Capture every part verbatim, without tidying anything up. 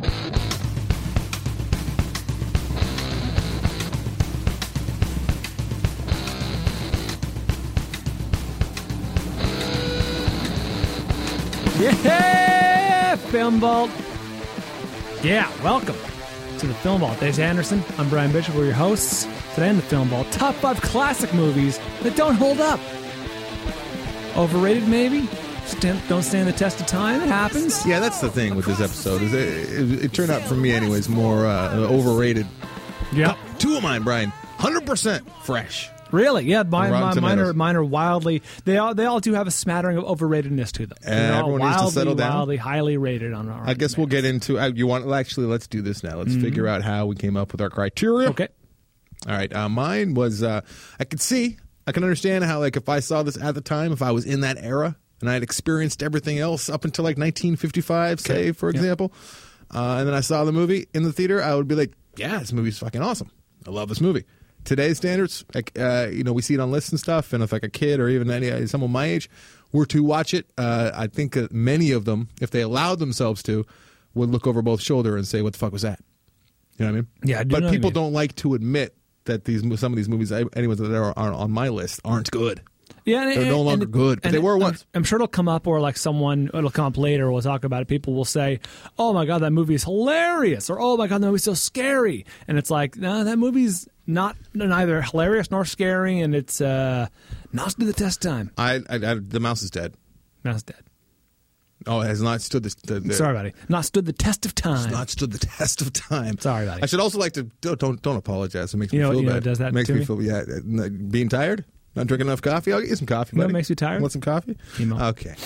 Yeah, Film Vault. Yeah, welcome to the Film Vault. Dave's Anderson. I'm Brian Bishop. We're your hosts. Today in the Film Vault, top five classic movies that don't hold up. Overrated, maybe? Stand, don't stand the test of time. It happens. Yeah, that's the thing with this episode. Is it, it, it turned out for me, anyways, more uh, overrated. Yeah, two of mine, Brian, one hundred percent fresh. Really? Yeah, mine, Rotten mine, mine, are, Tomatoes. mine are wildly. They all they all do have a smattering of overratedness to them. And They're all everyone needs to wildly, settle down. Wildly, highly rated on our. I guess we'll get into. Uh, you want? Actually, let's do this now. Let's mm-hmm. figure out how we came up with our criteria. Okay. All right. Uh, mine was. Uh, I could see. I can understand how, like, if I saw this at the time, if I was in that era and I had experienced everything else up until like nineteen fifty-five, say okay. for example, yep. uh, and then I saw the movie in the theater, I would be like, "Yeah, this movie's fucking awesome. I love this movie." Today's standards, like uh, you know, we see it on lists and stuff, and if like a kid or even any someone my age were to watch it, uh, I think that many of them, if they allowed themselves to, would look over both shoulder and say, "What the fuck was that?" You know what I mean? Yeah, I do but know people what you mean. don't like to admit that these some of these movies, anyone that are on my list, aren't good. Yeah, and, they're and, no longer and, good, but and they were I'm, once. I'm sure it'll come up, or like someone, it'll come up later. We'll talk about it. People will say, "Oh my god, that movie is hilarious," or "Oh my god, that movie's so scary." And it's like, no, that movie's not neither hilarious nor scary, and it's uh, not to the test time. I, I, I the mouse is dead. Mouse dead. Oh, it has not stood the. the, the Sorry, buddy. Not stood the test of time. It's not stood the test of time. Sorry, buddy. I should also like to don't don't, don't apologize. It makes you me know, feel you know, bad. does that it makes to me me? feel yeah. uh, Being tired, not drinking enough coffee. I'll get you some coffee. You know buddy. what makes you tired? Want some coffee? Emo. Okay.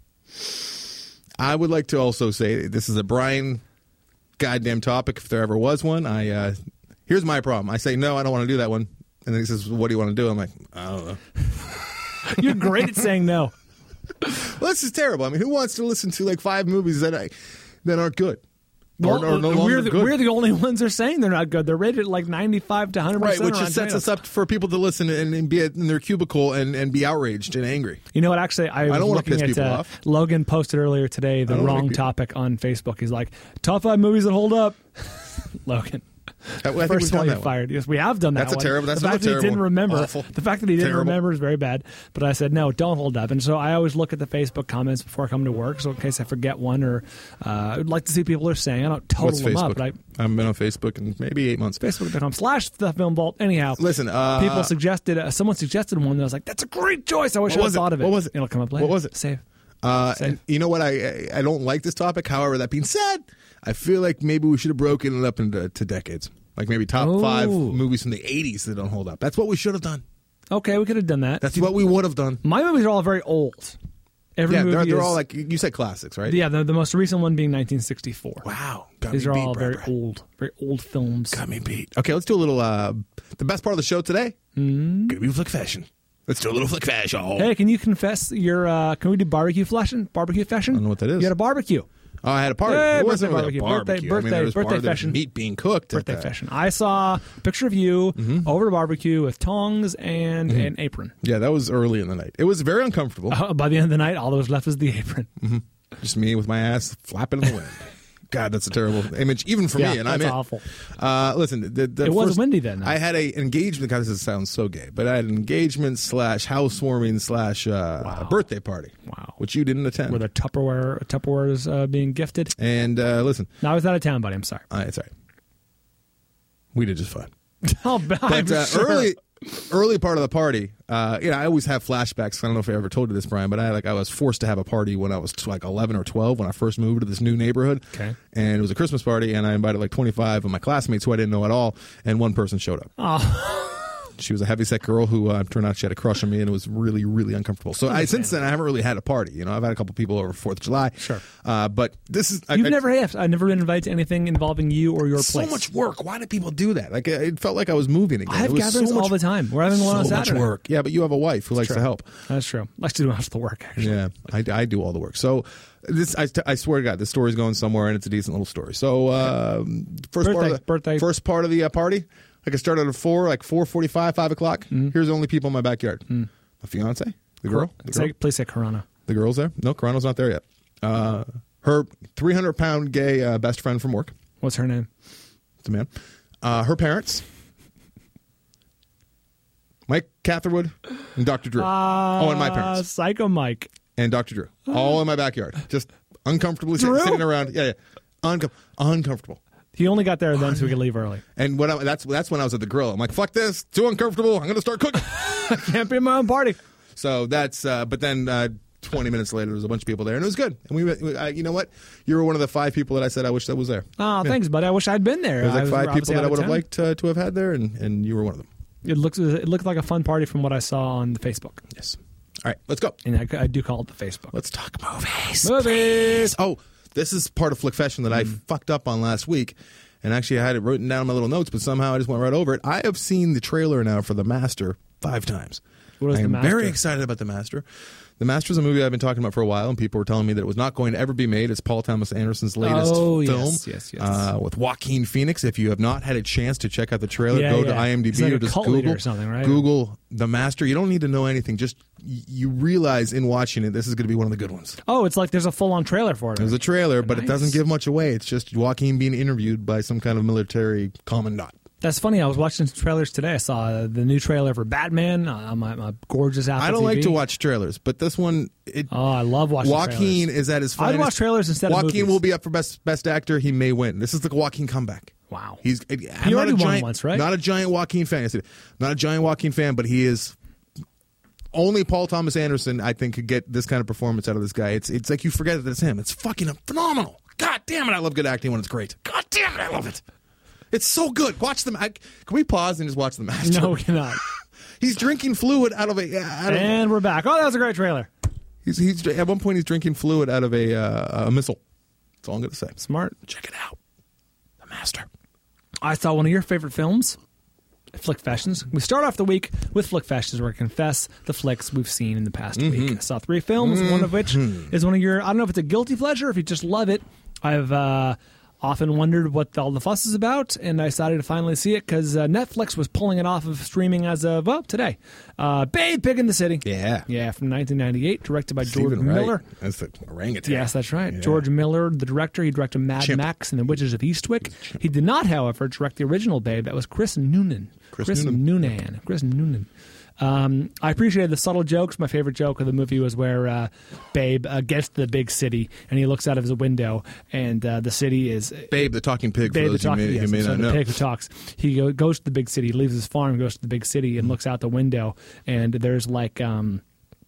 I would like to also say this is a Brian goddamn topic if there ever was one. I uh, here's my problem. I say no, I don't want to do that one, and then he says, "What do you want to do?" I'm like, I don't know. You're great at saying no. Well, this is terrible. I mean, who wants to listen to like five movies that I that aren't good? Well, or, or no we're, longer the, good? we're the only ones that are saying they're not good. They're rated at like ninety-five to one hundred percent. Right, which on just sets Tomatoes. us up for people to listen and, and be in their cubicle and, and be outraged and angry. You know what? Actually, I was I don't wanna looking piss at people uh, off. Logan posted earlier today the I don't wanna wrong make people- topic on Facebook. He's like, top five movies that hold up. Logan. I, I think we've First of all, done you're that one. fired. Yes, we have done that. That's a one. terrible- that's the fact another that he didn't terrible, remember. awful, the fact that he didn't terrible. remember is very bad. But I said no, don't hold up. And so I always look at the Facebook comments before I come to work, so in case I forget one or uh, I'd like to see what people are saying. I don't total What's them Facebook? up, but I I haven't been on Facebook in maybe eight months. Facebook.com slash the Film Vault. Anyhow, Listen, uh, people suggested uh, someone suggested one that I was like, that's a great choice. I wish What I was had it? thought of it. What was it? It'll come up later. What was it? Save. Uh, Same. and you know what? I I don't like this topic. However, that being said, I feel like maybe we should have broken it up into to decades. Like maybe top Ooh. five movies from the eighties that don't hold up. That's what we should have done. Okay, we could have done that. That's what we would have done. My movies are all very old. Every Yeah, movie they're, they're is- all like, you said classics, right? yeah. The, the most recent one being nineteen sixty-four. Wow. Got These me are beat, all Brad, very Brad. old, very old films. Got me beat. Okay, let's do a little, uh, the best part of the show today. Mm-hmm. Gonna be flick fashion. Let's do a little flick fashion. Hey, can you confess your? Uh, can we do barbecue fashion? Barbecue fashion? I don't know what that is. You had a barbecue. Oh, I had a party. Hey, it wasn't birthday really a barbecue. barbecue. Birthday- I mean, there was birthday- bar- birthday there was fashion. meat being cooked. at Birthday that. fashion. I saw a picture of you Mm-hmm. over the barbecue with tongs and an apron. Yeah, that was early in the night. It was very uncomfortable. Uh, by the end of the night, all that was left was the apron. Just me with my ass flapping in the wind. God, that's a terrible image, even for Yeah, me. And I'm that's in. awful. Uh, listen, the, the It was first- windy then, though. I had a engagement. God, this sounds so gay, but I had an engagement slash housewarming slash uh, Wow. birthday party. Wow. Which you didn't attend. Were there Tupperware Tupperwares uh, being gifted? and uh, listen, No, I was out of town, buddy. I'm sorry. uh, it's all right. We did just fine. Oh, but But uh, early, early part of the party, uh, you know, I always have flashbacks. I don't know if I ever told you this, Brian, but I like I was forced to have a party when I was t- like eleven or twelve when I first moved to this new neighborhood. Okay. And it was a Christmas party, and I invited like twenty-five of my classmates who I didn't know at all, and one person showed up. Oh. She was a heavyset girl who uh, turned out she had a crush on me, and it was really, really uncomfortable. So I, since then, I haven't really had a party. You know, I've had a couple people over Fourth of July. Sure. Uh, but this is I, You've I, never have. I've never been invited to anything involving you or your so place. much work. Why do people do that? Like it felt like I was moving again. I have It was gatherings so much, all the time. We're having one so on much Saturday. work. Yeah, but you have a wife who likes true. to help. That's true. Likes to do most of the work, actually. Yeah, I, I do all the work. So this, I, I swear to God, this story's going somewhere, and it's a decent little story. So um, first part Birthday, of the birthday. first part of the uh, party, like I started at four, like four forty-five, five o'clock. Mm-hmm. Here's the only people in my backyard: my fiance, the girl, the girl, Say, please say Corona. the girl's there. No, Carano's not there yet. Uh, Her three hundred pound gay uh, best friend from work. What's her name? It's a man. Uh, her parents. Mike Catherwood and Doctor Drew. Uh, oh, and my parents. Psycho Mike. And Doctor Drew. All in my backyard. Just uncomfortably sit, Drew? sitting around. Yeah, yeah. Uncom- uncomfortable. He only got there then so we could leave early. And when I, that's that's when I was at the grill. I'm like, fuck this. Too uncomfortable. I'm going to start cooking. I can't be in my own party. So that's, uh, but then uh, twenty minutes later, there was a bunch of people there, and it was good. And we, we I, you know what? You were one of the five people that I said I wish that was there. Oh, yeah. Thanks, buddy. I wish I'd been there. There was like I was five people obviously that out I of would have town. liked uh, to have had there, and, and you were one of them. It looks it looked like a fun party from what I saw on the Facebook. Yes. All right, let's go. And I, I do call it the Facebook. Let's talk movies. Movies. Oh, this is part of Flickfession that I Mm. fucked up on last week. And actually, I had it written down in my little notes, but somehow I just went right over it. I have seen the trailer now for The Master five times. What is I The am Master? very excited about The Master. The Master is a movie I've been talking about for a while, and people were telling me that it was not going to ever be made. It's Paul Thomas Anderson's latest Oh, film yes, yes, yes. Uh, with Joaquin Phoenix. If you have not had a chance to check out the trailer, Yeah, go yeah. to IMDb He's like or a just cult leader Google or something, right? Google The Master. You don't need to know anything. Just y- you realize in watching it, this is going to be one of the good ones. Oh, it's like there's a full-on trailer for it. There's a trailer, but it Nice. doesn't give much away. It's just Joaquin being interviewed by some kind of military commandant. That's funny. I was watching some trailers today. I saw uh, the new trailer for Batman uh, on my, my gorgeous Apple I don't T V. like to watch trailers, but this one, it, Oh, I love watching Joaquin trailers. is at his I'd finest. watch trailers instead of Joaquin movies. will be up for best best actor. He may win. This is the Joaquin comeback. Wow. He's I'm He not already a won giant, once, right? Not a giant Joaquin fan. I said, not a giant Joaquin fan, but he is. Only Paul Thomas Anderson, I think, could get this kind of performance out of this guy. It's it's like you forget that it's him. It's fucking phenomenal. God damn it, I love good acting when it's great. God damn it, I love it. It's so good. Watch them. I, can we pause and just watch The Master? No, we cannot. He's drinking fluid out of a. Out of, And we're back. Oh, that was a great trailer. he's, he's at one point he's drinking fluid out of a uh, a missile. That's all I'm going to say. Smart. Check it out. The Master. I saw one of your favorite films, Flick Fashions. We start off the week with Flick Fashions, where we confess the flicks we've seen in the past Mm-hmm. week. I saw three films, one of which is one of your, I don't know if it's a guilty pleasure, or if you just love it. I've uh, often wondered what all the fuss is about, and I decided to finally see it because uh, Netflix was pulling it off of streaming as of, well, today. Uh, Babe, Pig in the City. Yeah. Yeah, from nineteen ninety-eight, directed by Stephen George Wright. Miller. That's the orangutan. Yes, that's right. Yeah. George Miller, the director, he directed Mad Chimp. Max and the Witches of Eastwick. He did not, however, direct the original Babe. That was Chris Noonan. Chris Noonan. Noonan. Chris Noonan. Um, I appreciated the subtle jokes. My favorite joke of the movie was where uh, Babe uh, gets to the big city and he looks out of his window and uh, the city is Babe, the talking pig, for Babe the those who talking, may, yes, who may so not the know. pig who talks. He go, goes to the big city, leaves his farm, goes to the big city, and looks out the window. And there's like um,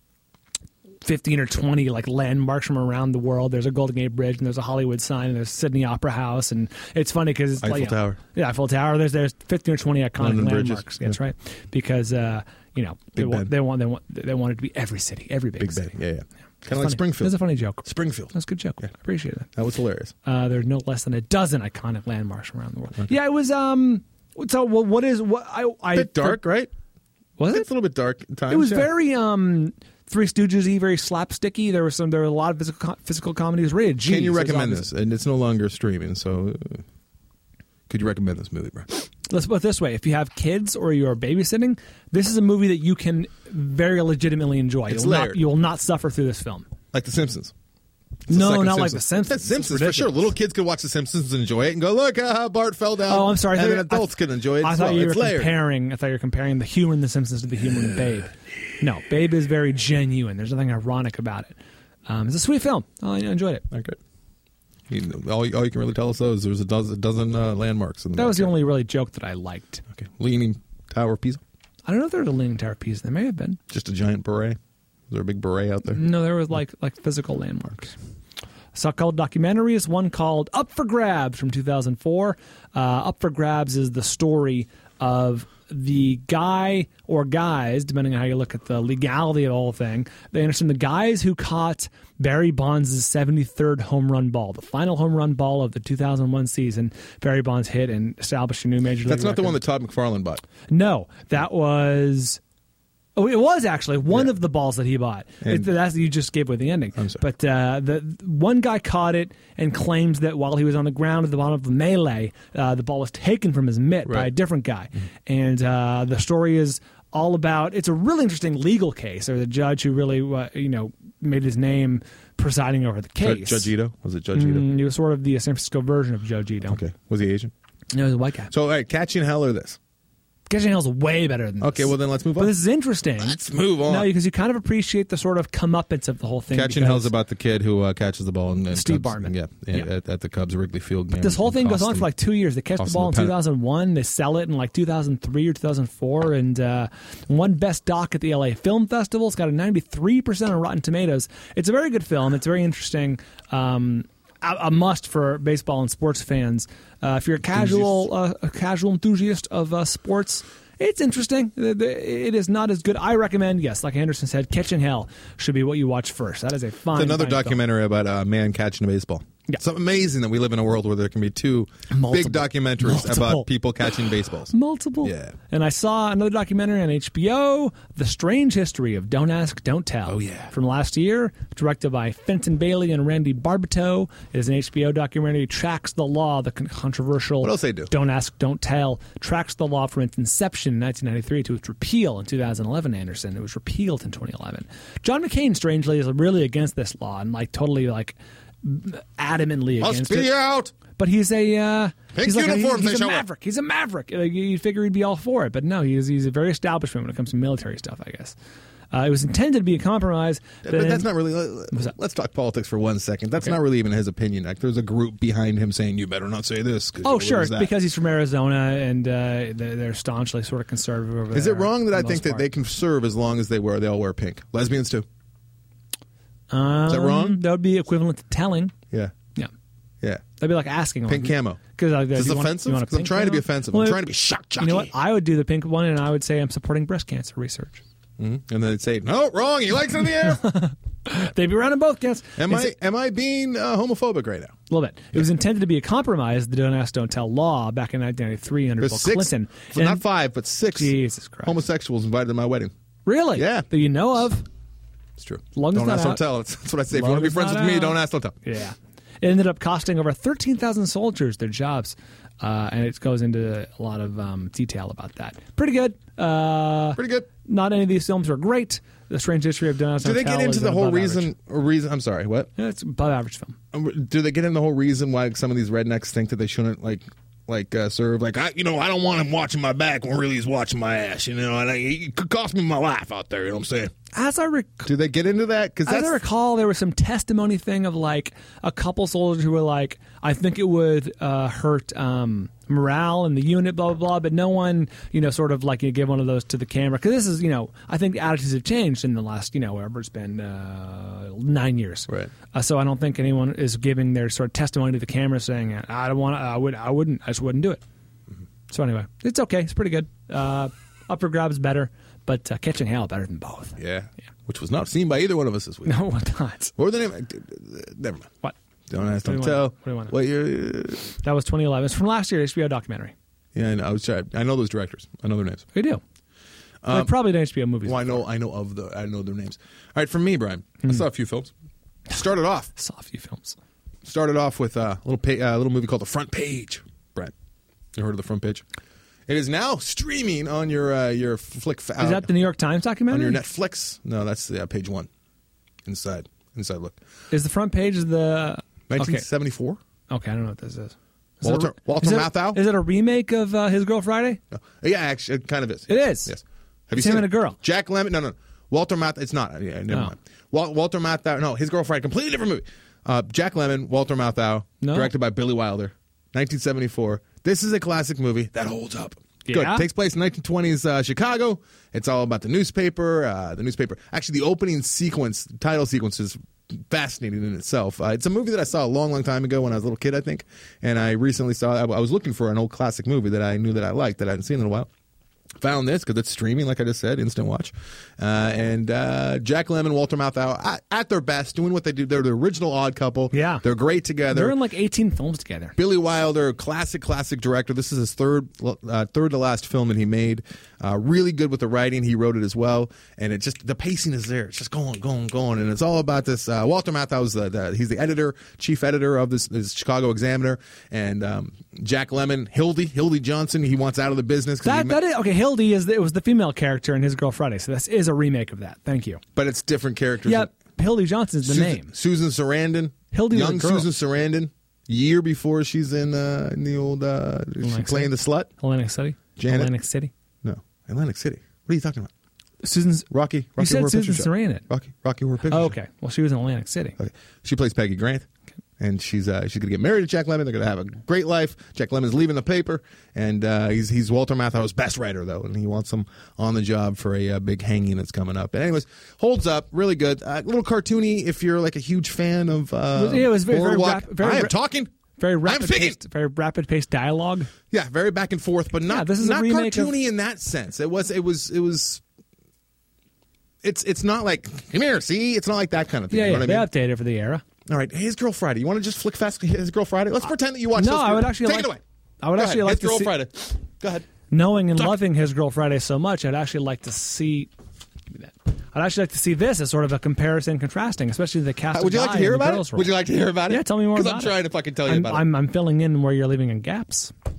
fifteen or twenty like landmarks from around the world. There's a Golden Gate Bridge, and there's a Hollywood sign, and there's Sydney Opera House, and it's funny because it's Eiffel like, you know, Tower. yeah, Eiffel Tower. There's there's fifteen or twenty iconic London bridges. landmarks. That's right, because uh, you know they Big want, Ben. they want they want they want it to be every city, every big, Big city. Ben. Yeah, yeah. It's Kind of funny. like Springfield. That's a funny joke. Springfield. That's a good joke. I appreciate it. That was hilarious. Uh, there's no less than a dozen iconic landmarks around the world. Yeah, it was. Um, so what? What is what? I. I bit dark, right? Was It's it? a little bit dark at times. It was yeah. very um, Three Stooges-y, very slapsticky. There was some. There were a lot of physical physical comedies. Rated G. Can you so it's recommend obvious- this? And it's no longer streaming, so uh, could you recommend this movie, bro? Let's put it this way: if you have kids or you are babysitting, this is a movie that you can very legitimately enjoy. It's you will not, layered. you will not suffer through this film. Like The Simpsons. It's the No, second not like The Simpsons. Yeah, It's Simpsons, for sure. ridiculous. Little kids could watch The Simpsons and enjoy it and go, look how Bart fell down. Oh, I'm sorry. I And thought- then adults I, could enjoy it I as thought well. you It's were layered. comparing. I thought you were comparing the humor in The Simpsons to the humor in Babe. No, Babe is very genuine. There's nothing ironic about it. Um, it's a sweet film. Oh, I enjoyed it. Okay. You know, all, you- all you can really tell us, though, is there's a dozen, a dozen uh, landmarks. In the That was the backyard. only really joke that I liked. Okay. Leaning Tower of Pisa. I don't know if there was a Leaning Tower of Pisa. There may have been. Just a giant beret. Is there a big beret out there? No, there was like like physical landmarks. I saw a couple documentaries. One called Up for Grabs from two thousand four. Uh, Up for Grabs is the story of the guy or guys, depending on how you look at the legality of the whole thing. They understand the guys who caught Barry Bonds' seventy-third home run ball, the final home run ball of the two thousand one season. Barry Bonds hit and established a new major league That's not the record. one that Todd McFarlane bought. No, that was. Oh, it was actually one Yeah. of the balls that he bought. And- It, that's you just gave away the ending. I'm sorry. But uh, the one guy caught it and claims that while he was on the ground at the bottom of the melee, uh, the ball was taken from his mitt by Right. a different guy. And uh, the story is all about. It's a really interesting legal case. There's a judge who really, uh, you know, made his name presiding over the Judge, case. Judge Ito? Was it Judge Ito? Mm, he was sort of the San Francisco version of Judge Ito. Okay. Was he Asian? No, he was a white guy. So, all right, Catching Hell or this? Catching Hell's way better than this. Okay, well, then let's move on. But this is interesting. Let's move on. No, because you kind of appreciate the sort of comeuppance of the whole thing. Catching because Hell's about the kid who uh, catches the ball. And, and Steve Cubs, Bartman. Yeah, Yeah. At, at the Cubs Wrigley Field game. This whole and thing goes cost on them- for like two years. They catch the cost ball in them a two thousand one. They sell it in like two thousand three or two thousand four. And uh, won Best Doc at the L A Film Festival. It's got a ninety-three percent on Rotten Tomatoes. It's a very good film. It's very interesting. Um, a, a must for baseball and sports fans. Uh, if you're a casual, uh, a casual enthusiast of uh, sports, it's interesting. The- the- It is not as good. I recommend, yes, like Anderson said, Catching Hell should be what you watch first. That is a fine. It's another fine film. documentary about a man catching a baseball. Yeah. It's amazing that we live in a world where there can be two Multiple. big documentaries Multiple. about people catching baseballs. Multiple. Yeah. And I saw another documentary on H B O, The Strange History of Don't Ask, Don't Tell. Oh, yeah. From last year, directed by Fenton Bailey and Randy Barbato. It is an H B O documentary, tracks the law, the con- controversial What else they do? Don't Ask, Don't Tell, tracks the law from its inception in nineteen ninety-three to its repeal in two thousand eleven, Anderson. It was repealed in twenty eleven. John McCain, strangely, is really against this law and like totally like adamantly I'll against speak it. out. But he's a uh, Pink he's like a, uniforms, he's they a show up. maverick. He's a maverick. Like, you'd figure he'd be all for it, but no, he's he's a very establishment when it comes to military stuff, I guess. Uh, it was intended to be a compromise, But then- that's not really. uh, Let's talk politics for one second. That's Okay. not really even his opinion. Like, there's a group behind him saying, "You better not say this." 'cause Oh, you'll sure, lose that." because he's from Arizona and uh, they're, they're staunchly sort of conservative over Is there. it wrong that for I the think most that part. they can serve as long as they wear they all wear pink? Lesbians too. Um, that wrong? That would be equivalent to telling. Yeah, Yeah, yeah. that'd be like asking. Pink like, camo. Because uh, Is this you want- offensive? you want a 'Cause I'm pink trying to be camo? offensive. Well, I'm trying to be shock You know what? jockey. I would do the pink one, and I would say I'm supporting breast cancer research. Mhm. And then they'd say, "No, wrong. He likes it in the air." They'd be running both camps. Am It's- I am I being uh, homophobic right now? A little bit. It was intended to be a compromise, the Don't Ask, Don't Tell law back in nineteen ninety-three under There's Bill six, Clinton. well, not And- five, but six Jesus Christ. homosexuals invited to my wedding. Really? Yeah. That you know of? It's true. Long as don't not ask, out. don't tell. That's, that's what I say. If Long you want to be as friends not with me, out. don't ask, don't tell. Yeah. It ended up costing over thirteen thousand soldiers their jobs. Uh, and it goes into a lot of um, detail about that. Pretty good. Uh, Pretty good. Not any of these films are great. The Strange History of Don't Ask, Do Don't they get Tell into is the an whole above reason? average. Reason? I'm sorry. What? Yeah, it's above average film. Um, Do they get into the whole reason why some of these rednecks think that they shouldn't like, like uh, serve? Like, I, you know, I don't want him watching my back when really he's watching my ass. You know, and I, it could cost me my life out there. You know what I'm saying? As I recall. Do they get into that? Because As that's I recall, there was some testimony thing of like a couple soldiers who were like, I think it would uh, hurt um, morale in the unit, blah, blah, blah. But no one, you know, sort of like you give one of those to the camera. Because this is, you know, I think the attitudes have changed in the last, you know, whatever it's been, uh, nine years. Right. Uh, so I don't think anyone is giving their sort of testimony to the camera saying, I don't want to, I, would, I wouldn't, I just wouldn't do it. Mm-hmm. So anyway, it's okay. It's pretty good. Uh, Upper Grab's better, but uh, Catching Hell better than both. yeah. Which was not seen by either one of us this week. No, what not? What were the name? Never mind. What? Don't ask, What do don't you tell. want? What do you want? What you're, That was twenty eleven. It's from last year, H B O documentary. yeah, I know. I was trying. I know those directors. I know their names. We do. They've probably done H B O movies. Well, I know. I know of the. I know their names. All right, for me, Brian, I saw a few films. Started off. Saw a few films. Started off with a little pa- uh, little movie called The Front Page. Brian, you heard of The Front Page? It is now streaming on your uh, your flick. Fa- Is that the New York Times on documentary? your Netflix? No, that's uh, page one. Inside, inside look. Is the front page of the... nineteen Okay. seventy-four. Okay, I don't know what this is. Is Walter- it a, Walter is it- Matthau? Is it a remake of uh, His Girl Friday? No. Yeah, actually, it kind of is. It is? Yes. Have It's you him seen and it? a girl. Jack Lemmon. No, no. Walter Matthau. It's not. Yeah, never No. mind. Wal- Walter Matthau. No, His Girlfriend. Completely different movie. Uh, Jack Lemmon. Walter Matthau. No. Directed by Billy Wilder. nineteen seventy-four. This is a classic movie that holds up. Good. Yeah? Takes place in nineteen twenties uh, Chicago. It's all about the newspaper. Uh, the newspaper. Actually, the opening sequence, title sequence, is fascinating in itself. Uh, it's a movie that I saw a long, long time ago when I was a little kid, I think. And I recently saw. I, I was looking for an old classic movie that I knew that I liked that I hadn't seen in a while. Found this because it's streaming, like I just said, instant watch. Uh, and uh, Jack Lemmon, Walter Matthau, at, at their best, doing what they do. They're the original Odd Couple. Yeah. They're great together. They're in like eighteen films together. Billy Wilder, classic, classic director. This is his third, uh, third to last film that he made. Uh, really good with the writing. He wrote it as well, and it just the pacing is there. It's just going, going, going, and it's all about this. Uh, Walter Matthau's the, the he's the editor, chief editor of this, this Chicago Examiner, and um, Jack Lemmon, Hildy, Hildy Johnson. He wants out of the business. That, he that is, okay, Hildy is the, it was the female character in His Girl Friday, so this is a remake of that. Thank you. But it's different characters. Yeah, Hildy Johnson's the Susan, name. Susan Sarandon, Hildy was young a girl. Susan Sarandon. Year before she's in uh, in the old uh, is she playing the slut. Atlantic City. Janet? Atlantic City. No, Atlantic City. What are you talking about? Susan's. Rocky. Rocky You said Horror Susan Picture Show. Sarandon. Rocky. Rocky Horror Picture Oh, Show. okay. Well, she was in Atlantic City. Okay. She plays Peggy Grant, and she's uh, she's gonna get married to Jack Lemmon. They're gonna have a great life. Jack Lemmon's leaving the paper, and uh, he's he's Walter Matthau's best writer though, and he wants him on the job for a, uh big hanging that's coming up. But anyways, holds up, really good. A uh, little cartoony if you're like a huge fan of. Uh, Yeah, it was very very, Boardwalk. rap, very I am ra- talking. Very I'm rapid speaking. paced, very rapid paced dialogue. Yeah, very back and forth, but not Yeah, this is a not remake of- cartoony in that sense. It was it was it was. It's it's not like come here, see. It's not like that kind of thing. Yeah, you yeah. know They what I mean? updated for the era. All right, His Girl Friday. You want to just flick fast His Girl Friday? Let's pretend that you watch. No, His I Girl- would actually take like- it away. I would Go actually ahead. like His to Girl see, Friday. Go ahead. knowing and Talk. loving His Girl Friday so much, I'd actually like to see. I'd actually like to see this as sort of a comparison, contrasting, especially the cast. Uh, would you of like to guy hear and the about girls it? role. Would you like to hear about it? Yeah, tell me more about it. Because I'm trying to fucking tell you I'm, about I'm, I'm filling in where you're leaving in gaps. it.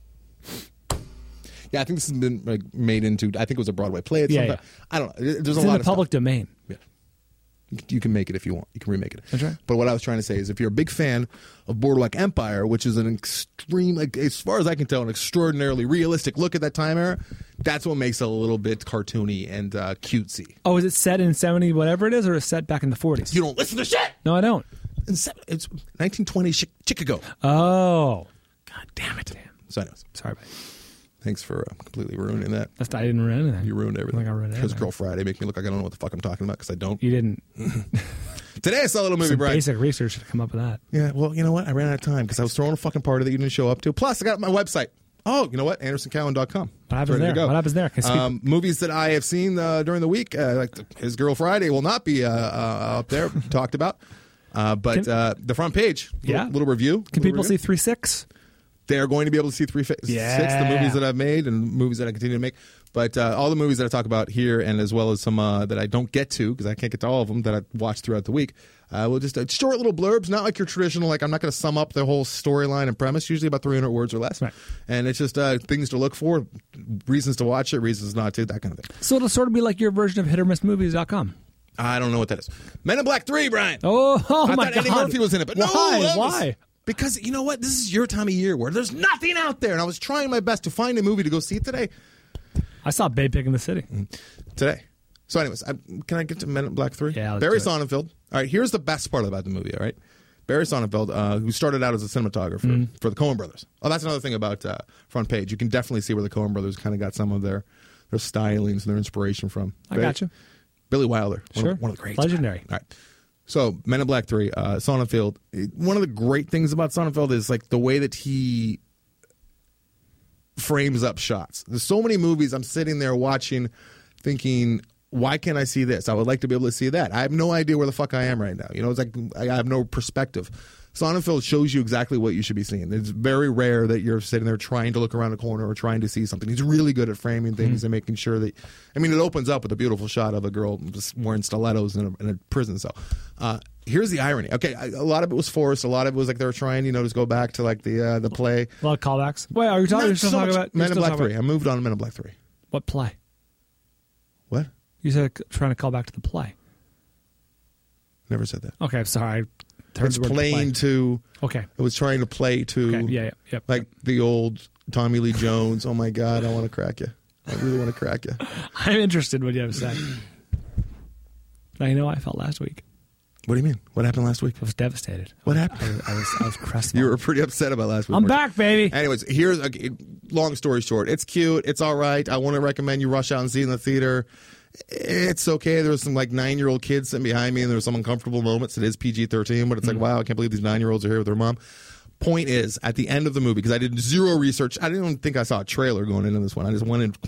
Yeah, I think this has been like, made into. I think it was a Broadway play. At Yeah, some yeah. time. I don't know. There's It's a in lot the of public stuff. domain. Yeah. You can make it if you want. You can remake it. That's right. But what I was trying to say is if you're a big fan of Boardwalk Empire, which is an extreme, like, as far as I can tell, an extraordinarily realistic look at that time era, that's what makes it a little bit cartoony and uh, cutesy. Oh, is it set in seventy whatever it is, or is it set back in the forties? You don't listen to shit! No, I don't. In se- It's nineteen twenty Chi- Chicago. Oh, God damn it. damn. So anyways, Sorry, buddy. thanks for uh, completely ruining that. That's, I didn't ruin anything. You ruined everything. Like I ruined His everything. Girl Friday make me look like I don't know what the fuck I'm talking about because I don't. You didn't. Today I saw a little movie, Some Brian. basic research to come up with that. Yeah, well, you know what? I ran out of time because I was throwing a fucking party that you didn't show up to. Plus, I got my website. Oh, you know what? Anderson Cowan dot com. What happens there? What happens there? Can I speak- Um, movies that I have seen uh, during the week, uh, like the, His Girl Friday, will not be uh, uh, up there talked about. Uh, but Can- uh, the front page, little, Yeah. little review. Can little people review. see three six? They're going to be able to see three fi- Yeah. six, the movies that I've made and movies that I continue to make. But uh, all the movies that I talk about here, and as well as some uh, that I don't get to because I can't get to all of them that I watch throughout the week, uh, we'll just uh, short little blurbs, not like your traditional. Like I'm not going to sum up the whole storyline and premise. Usually about three hundred words or less, Right. and it's just uh, things to look for, reasons to watch it, reasons not to, that kind of thing. So it'll sort of be like your version of hit or miss movies dot com. I don't know what that is. Men in Black three, Brian. Oh, oh I my thought God. Eddie Murphy was in it, but no, Why? that was- Why? Because you know what? This is your time of year where there's nothing out there, and I was trying my best to find a movie to go see today. I saw Babe Pig in the City. Today. So, anyways, I, can I get to Men in Black three? Yeah, let's Barry do it. Sonnenfeld. All right, here's the best part about the movie, all right? Barry Sonnenfeld, uh, who started out as a cinematographer Mm-hmm. for the Coen Brothers. Oh, that's another thing about uh, Front Page. You can definitely see where the Coen Brothers kind of got some of their, their stylings and their inspiration from. I Barry- got you. Billy Wilder. One Sure. Of, one of the greats. Legendary. All right. So, Men in Black three, uh, Sonnenfeld. One of the great things about Sonnenfeld is like the way that he frames up shots. There's so many movies I'm sitting there watching thinking, why can't I see this? I would like to be able to see that. I have no idea where the fuck I am right now. You know, it's like I have no perspective. Sonnenfeld shows you exactly what you should be seeing. It's very rare that you're sitting there trying to look around a corner or trying to see something. He's really good at framing things Mm-hmm. and making sure that. I mean, it opens up with a beautiful shot of a girl just wearing stilettos in a, in a prison cell. Uh, here's the irony. Okay, I, a lot of it was forced. A lot of it was like they were trying, you know, to go back to like the uh, the play. A lot of callbacks. Wait, are you talking, Not you're still so talking much about you're Men in still Black talking three. I about- moved on to Men in Black three. What play? What? You said trying to call back to the play. Never said that. Okay, I'm sorry. I heard It's the word playing play. to. Okay. It was trying to play to. Okay. Yeah. Yeah. Yep. Like the old Tommy Lee Jones. Oh my God, I want to crack you. I really want to crack you. I'm interested in what you have to say. Now you know how I felt last week. What do you mean? What happened last week? I was devastated. What I happened? was, I was, I was crestfallen. You were pretty upset about last week. I'm weren't you? back, baby. Anyways, here's a long story short. It's cute. It's all right. I want to recommend you rush out and see it in the theater. It's okay. There's some like nine year old kids sitting behind me, and there's some uncomfortable moments. It is P G thirteen, but it's like, wow, I can't believe these nine year olds are here with their mom. Point is, at the end of the movie, because I did zero research, I didn't even think I saw a trailer going into this one. I just went in completely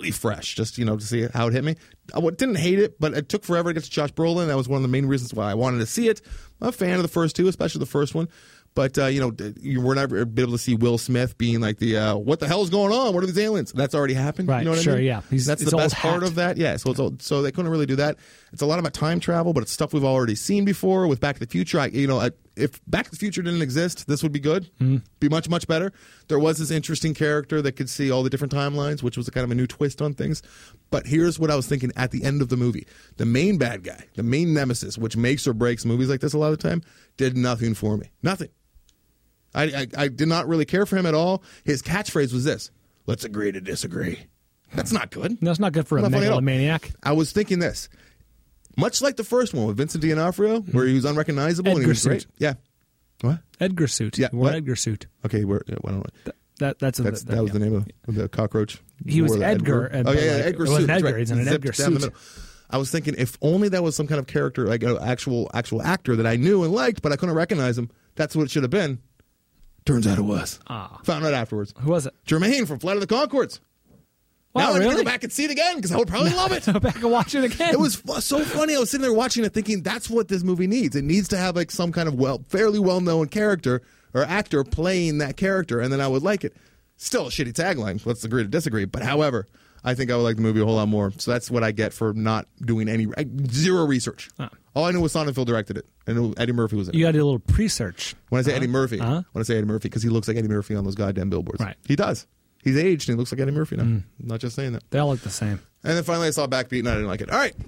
completely fresh, just, you know, to see how it hit me. I w- didn't hate it, but it took forever to get to Josh Brolin. That was one of the main reasons why I wanted to see it. I'm a fan of the first two, especially the first one. But, uh, you know, you were never able to see Will Smith being like the, uh, what the hell is going on? What are these aliens? That's already happened. Right, You know what sure, I mean? yeah. He's- That's it's the all best part hacked. of that. Yeah, so, it's all, so they couldn't really do that. It's a lot about time travel, but it's stuff we've already seen before with Back to the Future. I, you know, I, if Back to the Future didn't exist, this would be good. Mm-hmm. Be much, much better. There was this interesting character that could see all the different timelines, which was a kind of a new twist on things. But here's what I was thinking at the end of the movie. The main bad guy, the main nemesis, which makes or breaks movies like this a lot of the time, did nothing for me. Nothing. I, I, I did not really care for him at all. His catchphrase was this: let's agree to disagree. That's not good. No, it's not good for a Not funny at all. megalomaniac. I was thinking this. Much like the first one with Vincent D'Onofrio, where he was unrecognizable and he Edgar was great. suit. Yeah. What? Edgar suit. Yeah, He wore what? an Edgar suit. Okay, where, yeah, well, I don't know. That, that that's, a, That's, that, that was yeah. the name of the cockroach. He was Wore the Edgar, and- Oh, yeah, yeah, like, Edgar it suit. wasn't That's Edgar, right. he's in an Zipped Edgar down the suit. middle. I was thinking if only that was some kind of character, like an actual actual actor that I knew and liked, but I couldn't recognize him. That's what it should have been. Turns out it was. Ah. Found out afterwards. Who was it? Jermaine from Flight of the Conchords. Wow, now I need to really? go back and see it again because I would probably love it. Go back and watch it again. It was fu- so funny. I was sitting there watching it, thinking that's what this movie needs. It needs to have like some kind of well, fairly well-known character or actor playing that character, and then I would like it. Still a shitty tagline. Let's agree to disagree. But however, I think I would like the movie a whole lot more. So that's what I get for not doing any I- zero research. Huh. All I knew was Sonnenfeld directed it, and Eddie Murphy was in it. You got to do a little pre-search. When I say Eddie Murphy, Uh-huh. when I say Eddie Murphy, because he looks like Eddie Murphy on those goddamn billboards. Right. He does. He's aged and he looks like Eddie Murphy now. I'm not just saying that. They all look the same. And then finally I saw Backbeat and I didn't like it. All right.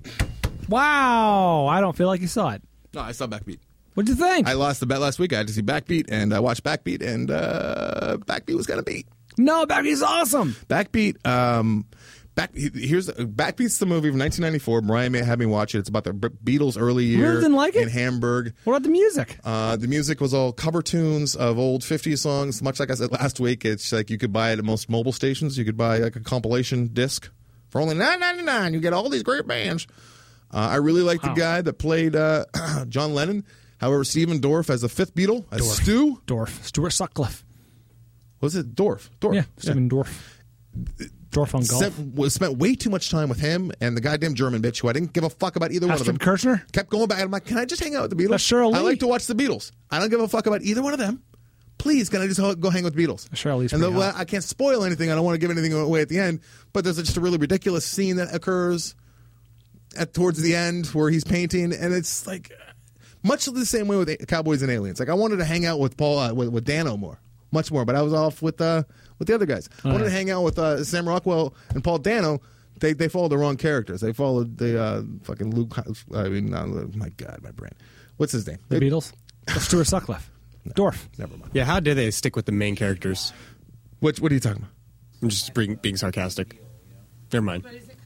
Wow, I don't feel like you saw it. No, I saw Backbeat. What'd you think? I lost the bet last week. I had to see Backbeat, and I watched Backbeat, and uh, Backbeat was gonna beat. no, Backbeat's awesome. Backbeat. Um, back here's Backbeat's the movie from nineteen ninety-four. Mariah may have me watch it. It's about the B- Beatles' early year didn't like it? in Hamburg. What about the music? Uh, the music was all cover tunes of old fifties songs. Much like I said last week, it's like you could buy it at most mobile stations. You could buy like a compilation disc for only nine ninety-nine. You get all these great bands. Uh, I really like Wow. the guy that played uh, John Lennon. However, Stephen Dorff as the fifth Beatle, as Dorff. Stu. Dorff. Stuart Sutcliffe. Was it Dorff? Dorff. Yeah, Stephen Dorff. Dorff on golf. Spent, was spent way too much time with him and the goddamn German bitch who I didn't give a fuck about either one of Ashton them. Kirchner? Kept going back. I'm like, can I just hang out with the Beatles? That's Cheryl I Lee. like to watch the Beatles. I don't give a fuck about either one of them. Please, can I just ho- go hang with the Beatles? Cheryl Lee's And the, pretty well, hot. I can't spoil anything. I don't want to give anything away at the end. But there's just a really ridiculous scene that occurs at towards the end where he's painting, and it's like much the same way with Cowboys and Aliens. Like I wanted to hang out with Paul uh, with, with Dano more, much more, but I was off with uh, with the other guys. I wanted yeah. to hang out with uh, Sam Rockwell and Paul Dano. They they followed the wrong characters. They followed the uh, fucking Luke. I mean, uh, my God, my brain. What's his name? The They- Beatles? Or Stuart Sutcliffe. Dorff. Never mind. Yeah, how did they stick with the main characters? What what are you talking about? I'm just being, being sarcastic. Never mind.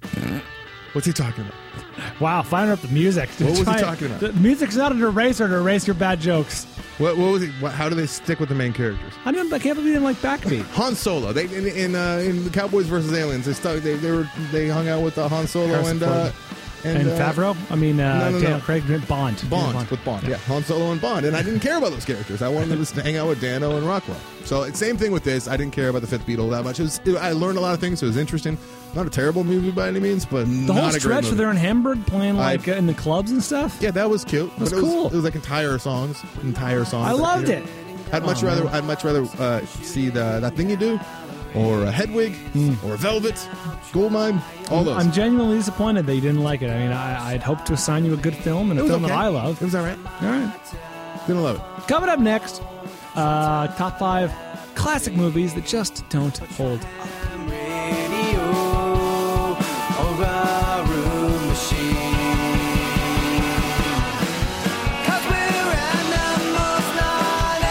What's he talking about? Wow, firing up the music. What was he Try- talking about? The music's not an eraser to erase your bad jokes. What what was it? What, how do they stick with the main characters? I, didn't, I can't believe you didn't like Backbeat. Han Solo. They in in, uh, in the Cowboys versus Aliens. They stuck. They, they were they hung out with uh, Han Solo Harrison and uh, Ford. and, And uh, Favreau? I mean, uh, no, no, no. Daniel Craig, Bond. Bond, with Bond. Yeah. Han Solo and Bond. And I didn't care about those characters. I wanted them to hang out with Dano and Rockwell. So it's same thing with this. I didn't care about the fifth Beatle that much. It was, it, I learned a lot of things. It was interesting. Not a terrible movie by any means, but The not whole a great stretch movie. where they're in Hamburg playing I- like uh, in the clubs and stuff. Yeah, that was cute. That's but it was, cool. It was like entire songs, entire songs. I loved it. I'd much Oh, rather man. I'd much rather uh, see the that thing you do, or a Hedwig, or Velvet, Goldmine, all those. I'm genuinely disappointed that you didn't like it. I mean, I, I'd hoped to assign you a good film and it a was film okay. that I love. It was all right. All right. Didn't love it. Coming up next, uh, top five classic movies that just don't hold up. Radio or a room machine. 'Cause we're animals, not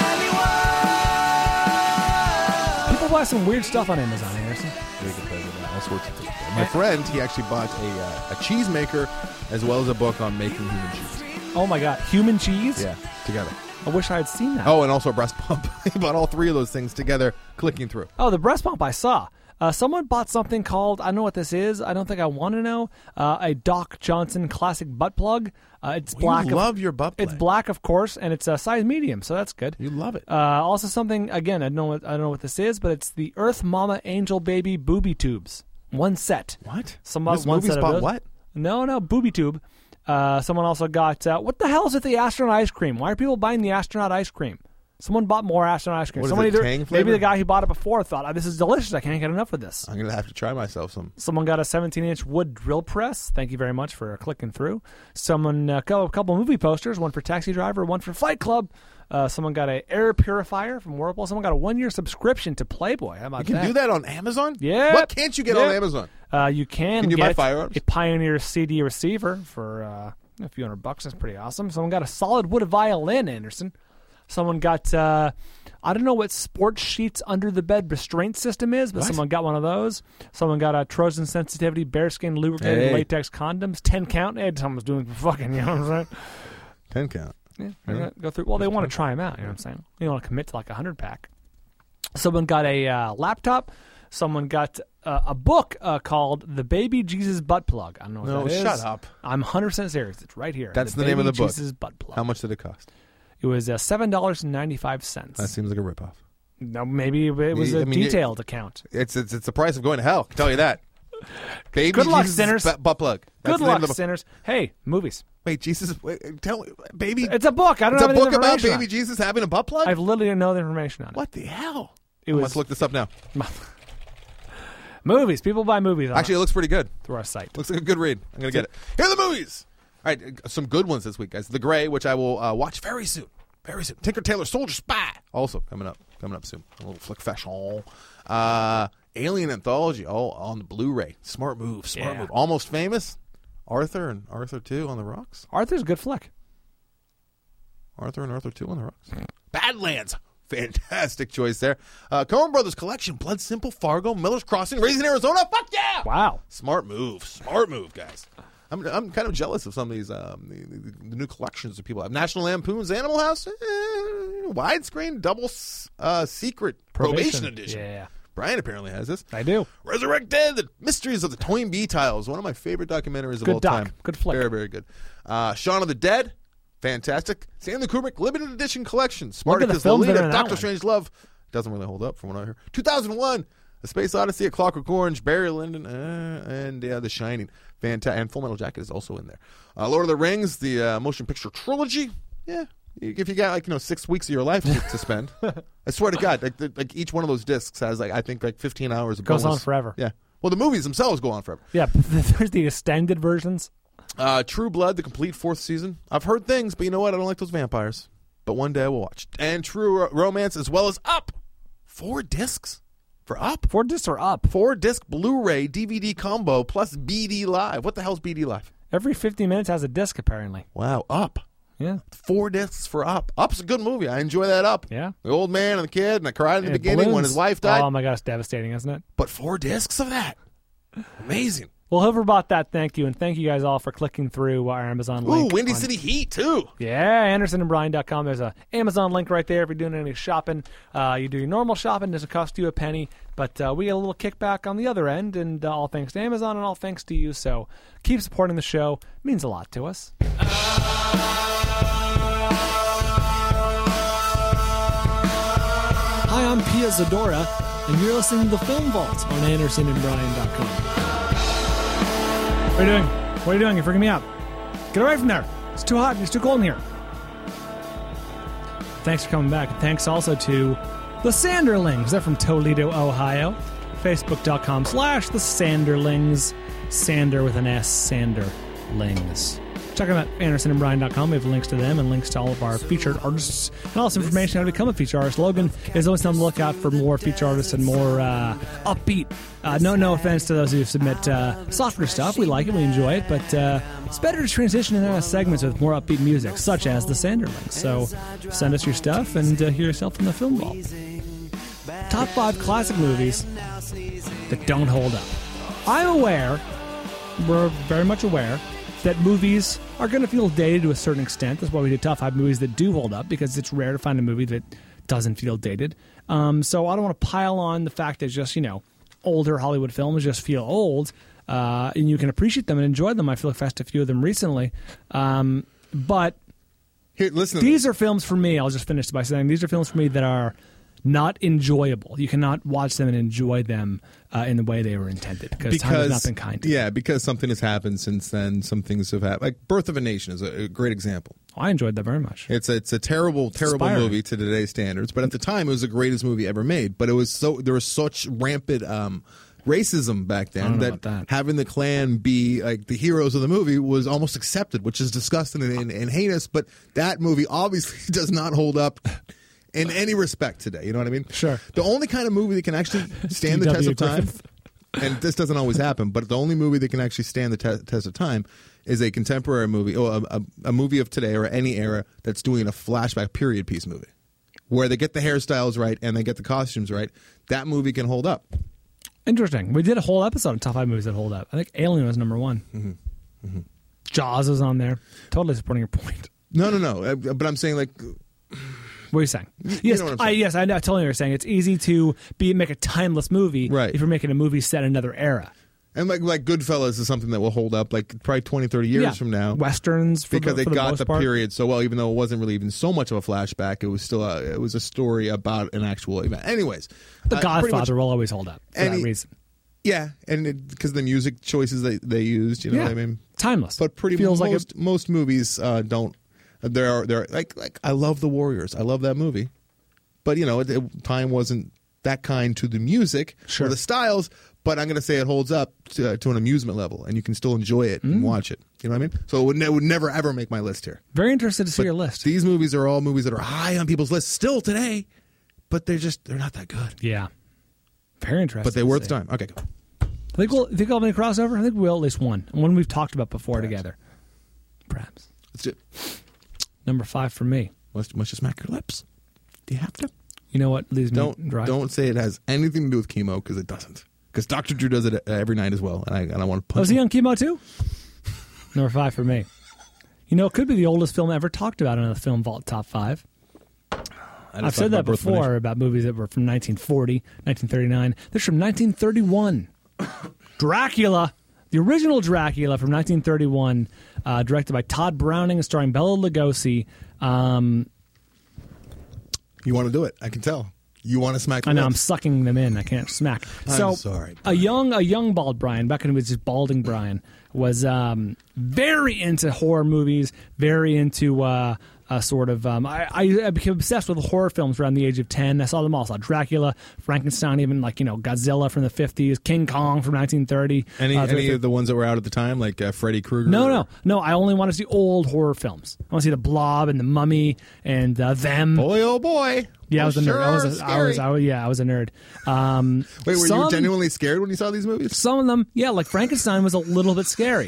anyone. People buy some weird stuff on Amazon, Harrison. We can play with that, all sorts of things. My friend, he actually bought a uh, a cheese maker as well as a book on making human cheese. Oh my God, human cheese? Yeah, together. I wish I had seen that. Oh, and also a breast pump. He bought all three of those things together, clicking through. Oh, the breast pump I saw. Uh, someone bought something called, I don't know what this is. I don't think I want to know. Uh, a Doc Johnson classic butt plug. Uh, it's You black. love of, your butt It's plug. black, of course, and it's a size medium, so that's good. You love it. Uh, also something, again, I don't know what, I don't know what this is, but it's the Earth Mama Angel Baby Booby Tubes. One set. What? Some This one movie set of spot those. what? No, no, booby tube. Uh, someone also got uh, what the hell is with the astronaut ice cream? Why are people buying the astronaut ice cream? Someone bought more astronaut ice cream. What is Someone it, either Tang maybe flavor? the guy who bought it before thought, oh, "This is delicious. I can't get enough of this." I'm gonna have to try myself some. Someone got a seventeen-inch wood drill press. Thank you very much for clicking through. Someone uh, got a couple movie posters, one for Taxi Driver, one for Fight Club. Uh, someone got an air purifier from Whirlpool. Someone got a one-year subscription to Playboy. How about You can that? do that on Amazon? Yeah. What can't you get Yep. on Amazon? Uh, you can, Can you get buy firearms? a Pioneer C D receiver for uh, a few hundred bucks. That's pretty awesome. Someone got a solid wood violin, Anderson. Someone got, uh, I don't know what Sports Sheets under the bed restraint system is, but What? someone got one of those. Someone got a Trojan sensitivity bearskin lubricated Hey. latex condoms, ten count. Hey, someone's doing fucking, you know what I'm saying? Ten count. Yeah, they're gonna go through. Well, they want to try them out. You know what I'm saying? They want to commit to like a hundred pack. Someone got a uh, laptop. Someone got uh, a book uh, called "The Baby Jesus Butt Plug." I don't know what No, that is. shut up. I'm one hundred percent serious. It's right here. That's the name of Baby the book. Jesus Butt Plug. How much did it cost? It was uh, seven dollars and ninety five cents. That seems like a ripoff. No, maybe it was I a mean, you- detailed account. It's it's it's the price of going to hell. I can tell you that. Baby Good luck, Jesus sinners. Butt, butt plug. That's Good the name luck, of the book. sinners. Hey, movies. Wait, Jesus. Wait, tell me, baby. It's a book. I don't It's have a any book about information on baby it. Jesus having a butt plug. I've literally no information on it. What the hell? It I was must look this up now. movies. People buy movies on Actually, it looks pretty good. through our site. Looks like a good read. I'm gonna get it. Here are the movies. All right, uh, some good ones this week, guys. The Gray, which I will uh, watch very soon. Very soon. Tinker Tailor Soldier Spy, also coming up. Coming up soon. A little flick fashion. Uh, Alien Anthology, all on the Blu-ray. Smart move. Smart Yeah. move. Almost Famous. Arthur and Arthur two on the rocks. Arthur's a good flick. Arthur and Arthur two on the rocks. Badlands. Fantastic choice there. Uh, Coen Brothers Collection. Blood Simple, Fargo, Miller's Crossing, Raising Arizona. Fuck yeah! Wow. Smart move. Smart move, guys. I'm I'm kind of jealous of some of these um, the, the, the new collections that people have. National Lampoon's Animal House, eh, widescreen, double uh, secret probation, edition. Yeah, Brian apparently has this. I do. Resurrect Dead: The Mysteries of the Toynbee Tiles. One of my favorite documentaries of Good all doc. time. Good flick. Very very good. Uh, Shaun of the Dead. Fantastic. Stanley Kubrick Limited Edition Collection. Spartacus, films that are Lolita, in that Doctor one. Strange Love. Doesn't really hold up from what I heard. two thousand one, A Space Odyssey, A Clockwork Orange, Barry Lyndon, uh, and uh, The Shining. Fantastic. And Full Metal Jacket is also in there. Uh, Lord of the Rings, the uh, motion picture trilogy. Yeah. If you got like you know six weeks of your life to, to spend, I swear to God, like the, like each one of those discs has like I think like fifteen hours. Of Goes bonus. on forever. Yeah. Well, the movies themselves go on forever. Yeah, but there's the extended versions. Uh, True Blood, the complete fourth season. I've heard things, but you know what? I don't like those vampires. But one day I will watch. And True Ro- Romance, as well as Up. Four discs for Up. Four discs are up. Four disc Blu-ray D V D combo plus B D Live. What the hell's B D Live? Every fifty minutes has a disc, apparently. Wow, Up. Yeah. Four discs for Up. Up's a good movie. I enjoy that Up. Yeah. The old man and the kid, and I cried in the Yeah, beginning when balloons. his wife died. Oh, my gosh, devastating, isn't it? But four discs of that. Amazing. Well, whoever bought that, thank you. And thank you guys all for clicking through our Amazon Ooh, link. Windy on- City Heat, too. Yeah, anderson and brian dot com. There's a Amazon link right there if you're doing any shopping. Uh, you do your normal shopping, doesn't cost you a penny, but uh, we get a little kickback on the other end, and uh, all thanks to Amazon and all thanks to you. So keep supporting the show. It means a lot to us. Hi, I'm Pia Zadora, and you're listening to The Film Vault on anderson and brian dot com. What are you doing? What are you doing? You're freaking me out. Get away from there. It's too hot. It's too cold in here. Thanks for coming back. And thanks also to the Sanderlings. They're from Toledo, Ohio. Facebook.com slash the Sanderlings. Sander with an S. Sanderlings. Check them out at anderson and brian dot com. We have links to them and links to all of our featured artists and also information on how to become a featured artist. Logan is always on the lookout for more featured artists and more uh, upbeat. Uh, no, no offense to those who submit uh, softer stuff. We like it, we enjoy it, but uh, it's better to transition into segments with more upbeat music, such as the Sanderlings. So send us your stuff and uh, hear yourself in the Film Vault. Top five classic movies that don't hold up. I'm aware, we're very much aware, that movies are going to feel dated to a certain extent. That's why we did top five movies that do hold up, because it's rare to find a movie that doesn't feel dated. Um, so I don't want to pile on the fact that just, you know, older Hollywood films just feel old, uh, and you can appreciate them and enjoy them. I feel like I've a few of them recently. Um, but Here, listen to these are films for me. I'll just finish by saying these are films for me that are not enjoyable. You cannot watch them and enjoy them uh, in the way they were intended because time has not been kind to yeah, them. because something has happened since then. Some things have happened. Like Birth of a Nation is a, a great example. I enjoyed that very much. It's a, it's a terrible, terrible Inspiring. movie to today's standards, but at the time it was the greatest movie ever made. But it was so there was such rampant um, racism back I then don't know that, about that. having the Klan be like the heroes of the movie was almost accepted, which is disgusting and, and, and heinous. But that movie obviously does not hold up in any respect today. You know what I mean? Sure. The only kind of movie that can actually stand the D test W of time, Griffith. and this doesn't always happen, but the only movie that can actually stand the te- test of time is a contemporary movie, or a, a, a movie of today or any era that's doing a flashback period piece movie, where they get the hairstyles right and they get the costumes right. That movie can hold up. Interesting. We did a whole episode on top five movies that hold up. I think Alien was number one. Mm-hmm. Mm-hmm. Jaws was on there. Totally supporting your point. No, no, no. Uh, But I'm saying, like, What are you saying? you Yes, know what I'm I, saying. yes, I know. Totally, you're saying it's easy to be make a timeless movie, Right. if you're making a movie set in another era. and like like Goodfellas is something that will hold up, like probably twenty, thirty years Yeah. from now. Westerns, for Because the, they for the got most the part. period so well, even though it wasn't really even so much of a flashback, it was still a, it was a story about an actual event. Anyways, The uh, pretty much- Godfather will always hold up for Any- that reason. yeah, and because the music choices they, they used, you know Yeah. what I mean. Timeless. But pretty feels most like it, most movies uh, don't. There are there are, like like I love The Warriors. I love that movie, but you know, it, it, time wasn't that kind to the music Sure. or the styles. But I'm going to say it holds up to, uh, to an amusement level, and you can still enjoy it Mm. and watch it. You know what I mean? So it would, ne- would never ever make my list here. very interested to see But your list. These movies are all movies that are high on people's lists still today, but they're just they're not that good. yeah, very interesting. But they're to worth see. the time. Okay, go. I think we'll, think we'll have any crossover. I think we will at least one. One we've talked about before Perhaps. together. Perhaps. Let's do it. Number five for me. Let's, let's just smack your lips. Do you have to? You know what leaves me Don't dry? don't say it has anything to do with chemo because it doesn't. Because Doctor Drew does it every night as well, and I and I want to Oh, punch is he him. on chemo too? Number five for me. You know, it could be the oldest film ever talked about in a Film Vault Top Five. I just I've talked said that about Birth of a Nation. before about movies that were from nineteen forty, nineteen thirty-nine. This is from nineteen thirty-one. Dracula, the original Dracula from nineteen thirty-one, uh, directed by Todd Browning and starring Bela Lugosi. Um, You want to do it? I can tell. You want to smack. The I know I'm lips. sucking them in. I can't smack. I'm So sorry, a young, a young bald Brian, back when he was just balding Brian, was um, very into horror movies, very into uh, uh, sort of. Um, I, I became obsessed with horror films around the age of ten. I saw them all. I saw Dracula, Frankenstein, even like you know Godzilla from the fifties, King Kong from nineteen thirty. Any uh, any of the ones that were out at the time, like uh, Freddy Krueger? No, or- no, no. I only want to see old horror films. I want to see The Blob and The Mummy and uh, Them. Boy, oh boy. Yeah, I was a Sure nerd. I was, are a, I scary. was, I was, yeah, I was a nerd. Um, Wait, were some, you genuinely scared when you saw these movies? Some of them, yeah, like Frankenstein was a little bit scary.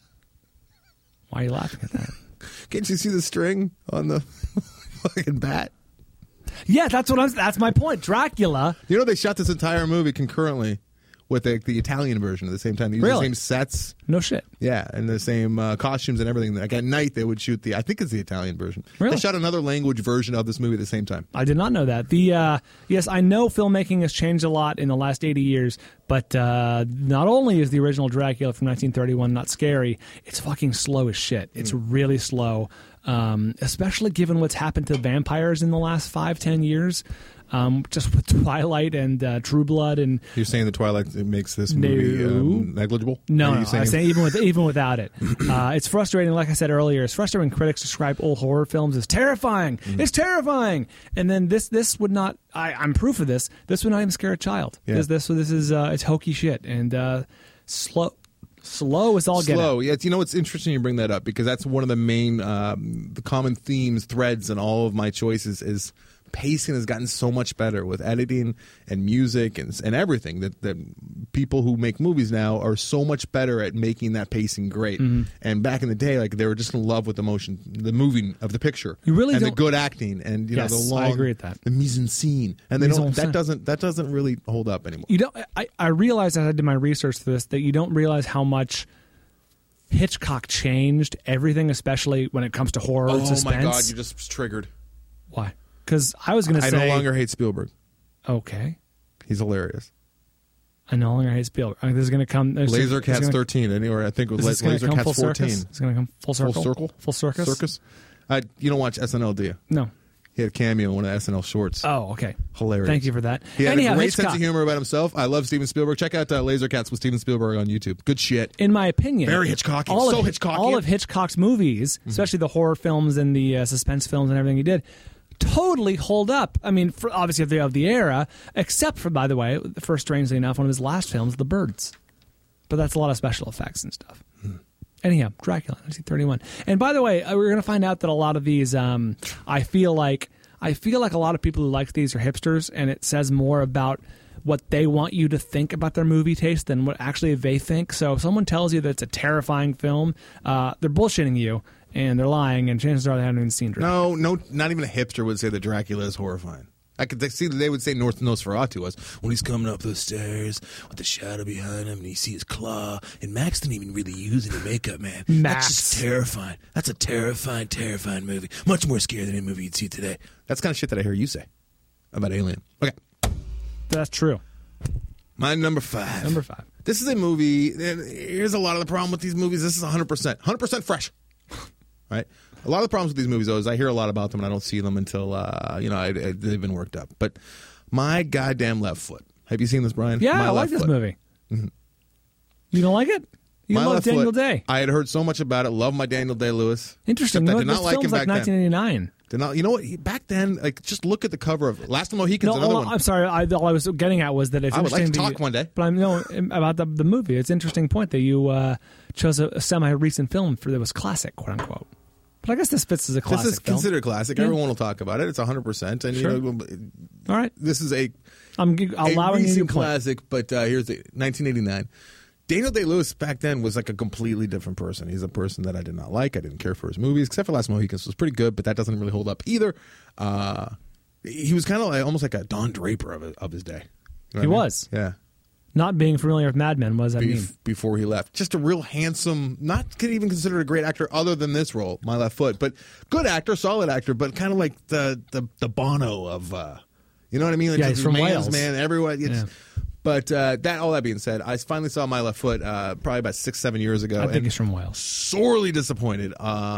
Why are you laughing at that? Can't you see the string on the fucking bat? Yeah, that's what I'm. That's my point. Dracula. You know they shot this entire movie concurrently with the, the Italian version at the same time. They used Really? the same sets, No shit. yeah, and the same uh, costumes and everything. Like at night they would shoot the. I think it's the Italian version. Really? They shot another language version of this movie at the same time. I did not know that. The uh, yes, I know filmmaking has changed a lot in the last eighty years, but uh, not only is the original Dracula from nineteen thirty-one not scary, it's fucking slow as shit. It's Mm. really slow, um, especially given what's happened to vampires in the last five, ten years. Um, just with Twilight and uh, True Blood and You're saying the Twilight makes this movie No. um, negligible? No, Are no, you I was saying even with even without it, uh, it's frustrating. Like I said earlier, it's frustrating when critics describe old horror films as terrifying. Mm-hmm. It's terrifying, and then this this would not. I, I'm proof of this. This would not even scare a child. Yeah. This this this is uh, it's hokey shit and uh, slow. Slow is all get Slow. out. Yeah, it's, you know, it's interesting you bring that up because that's one of the main, um, the common themes, threads in all of my choices is pacing has gotten so much better with editing and music and and everything that, that people who make movies now are so much better at making that pacing great. Mm-hmm. And back in the day, like they were just in love with the motion, the moving of the picture, You really and the don't- good acting, and you Yes, know the I long, agree with that. the mise en scene, and they Mise don't en that scène. doesn't that doesn't really hold up anymore. You don't. I, I realized as I did my research for this that you don't realize how much Hitchcock changed everything, especially when it comes to horror and Oh suspense. my god, you just triggered. Why? Because I was going to I say no longer hate Spielberg. okay. He's hilarious. I no longer hate Spielberg. I think this is going to come. there's- Laser it's Cats gonna- thirteen, anywhere I think it was Is this gonna Laser come Cats full fourteen. circus? It's going to come full circle. Full circle, Full circus. Circus. Uh, you don't watch S N L, do you? No. He had a cameo in one of the S N L shorts. Oh, okay. Hilarious. Thank you for that. He had Anyhow, a great Hitchcock, sense of humor about himself. I love Steven Spielberg. Check out uh, Lasercats with Steven Spielberg on YouTube. Good shit. in my opinion, Very Hitchcockian. All So of, Hitchcockian. All of Hitchcock's movies, especially the horror films and the uh, suspense films and everything he did, totally hold up. I mean, for, obviously, if they're of the era, except for, by the way, the first, strangely enough, one of his last films, The Birds. But that's a lot of special effects and stuff. Hmm. Anyhow, Dracula, nineteen thirty-one. And by the way, uh, we're going to find out that a lot of these, um, I feel like, I feel like a lot of people who like these are hipsters, and it says more about what they want you to think about their movie taste than what actually they think. So if someone tells you that it's a terrifying film, uh, they're bullshitting you, and they're lying, and chances are they haven't even seen Dracula. No, no, not even a hipster would say that Dracula is horrifying. I could see that they would say North Nosferatu was when he's coming up those stairs with the shadow behind him and you see his claw. And Max didn't even really use any makeup, man. Max. That's just terrifying. That's a terrifying, terrifying movie. Much more scary than any movie you'd see today. That's the kind of shit that I hear you say about Alien. Okay. That's true. My number five. Number five. This is a movie. And here's a lot of the problem with these movies. This is one hundred percent. one hundred percent fresh. Right? A lot of the problems with these movies, though, is I hear a lot about them and I don't see them until, uh, you know, I, I, they've been worked up. But My Goddamn Left Foot. Have you seen this, Brian? Yeah, My I like Left this Foot. movie. Mm-hmm. You don't like it? You My love Left Daniel Foot. Day. I had heard so much about it. Love my Daniel Day-Lewis. Interesting. Except You know, I did this not like film's him like back nineteen eighty-nine. then. Did not, you know what? He, back then, like, just look at the cover of Last of the Mohicans, No, another well, one. I'm sorry. I, all I was getting at was that it's I would like interesting to that talk you- one day. But I'm no about the the movie. It's an interesting point that you uh, chose a, a semi-recent film for that was classic, quote unquote. But I guess this fits as a classic. This is film. considered classic. Yeah. Everyone will talk about it. It's one hundred percent. And, Sure. you know, All right, this is a I'm g- a allowing you recent to point. classic, but uh, here's the nineteen eighty-nine. Daniel Day-Lewis back then was like a completely different person. He's a person that I did not like. I didn't care for his movies, except for Last Mohicans. Was pretty good, but that doesn't really hold up either. Uh, he was kind of like, almost like a Don Draper of, of his day. You know He what I mean? was. Yeah. Not being familiar with Mad Men, what does that mean? Bef- before he left. Just a real handsome, not could even considered a great actor other than this role, My Left Foot, but good actor, solid actor, but kind of like the the, the Bono of, uh, you know what I mean? Like Yeah, just he's from man's Wales. man, everyone. It's, Yeah. But uh, that all that being said, I finally saw My Left Foot uh, probably about six, seven years ago. I think and he's from Wales. sorely disappointed.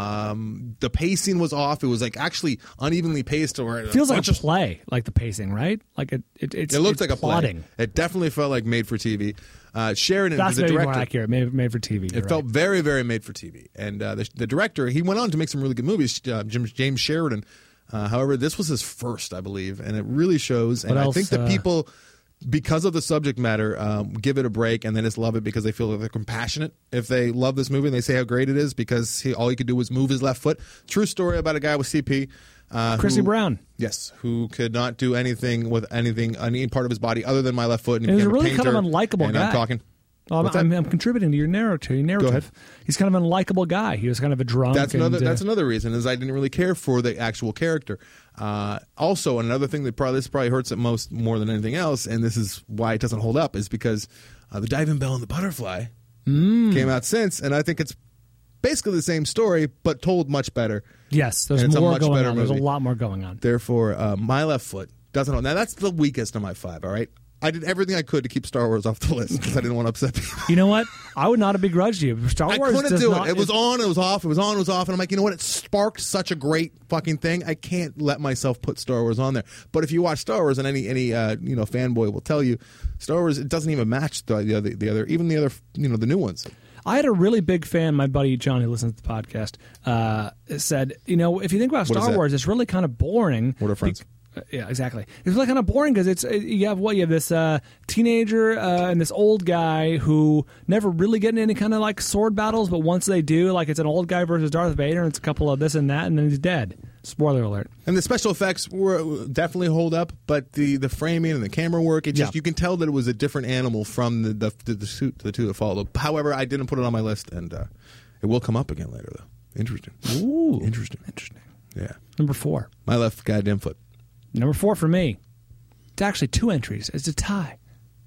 Um, the pacing was off. It was like actually unevenly paced. Or It feels like a bunch of- play, like the pacing, right? Like it, it it's It looked it's like a plotting. play. It definitely felt like made for T V. Uh, Sheridan, That's the maybe director, more accurate. Made, made for T V. it you're felt right. very, very made for T V. And uh, the, the director, he went on to make some really good movies. Uh, Jim, James Sheridan. Uh, however, this was his first, I believe, and it really shows. And What I else, think that uh, people, because of the subject matter, um, give it a break and then just love it because they feel that they're compassionate. If they love this movie and they say how great it is because he, all he could do was move his left foot. True story about a guy with C P. Uh, Chrissy who- Brown. Yes, who could not do anything with anything, any part of his body other than my left foot. And he And he's a became really kind of painter, unlikable and guy. I'm talking. Well, I'm, What's that? I'm, I'm contributing to your narrative. Your narrative. ahead. He's kind of an unlikable guy. He was kind of a drunk. That's and, another. uh, That's another reason is I didn't really care for the actual character. Uh, also, another thing that probably this probably hurts it most more than anything else, and this is why it doesn't hold up, is because uh, the Diving Bell and the Butterfly Mm. came out since, and I think it's basically the same story but told much better. Yes, there's And it's a more much going better on. There's a movie. lot more going on. Therefore, uh, My Left Foot doesn't hold. Now that's the weakest of my five. All right, I did everything I could to keep Star Wars off the list because I didn't want to upset people. You know what? I would not have begrudged you. Star I Wars couldn't does do not, it. It was on, it was off, it was on, it was off, and I'm like, you know what? It sparked such a great fucking thing. I can't let myself put Star Wars on there. But if you watch Star Wars, and any any uh, you know fanboy will tell you, Star Wars it doesn't even match the, the other the other even the other you know the new ones. I had a really big fan, my buddy John, who listens to the podcast, uh, said, you know, if you think about What is Star that? Wars, it's really kind of boring. What are friends? Be- uh, yeah, exactly. It's really kind of boring because it's uh, you have what you have this uh, teenager uh, and this old guy who never really get in any kind of like sword battles, but once they do, like it's an old guy versus Darth Vader, and it's a couple of this and that, and then he's dead. Spoiler alert. And the special effects were definitely hold up, but the, the framing and the camera work, it just Yeah. you can tell that it was a different animal from the the, the, the, suit, the two that followed. However, I didn't put it on my list, and uh, it will come up again later, though. Interesting. Ooh, Interesting. interesting. Yeah. Number four. My left goddamn foot. Number four for me. It's actually two entries. It's a tie.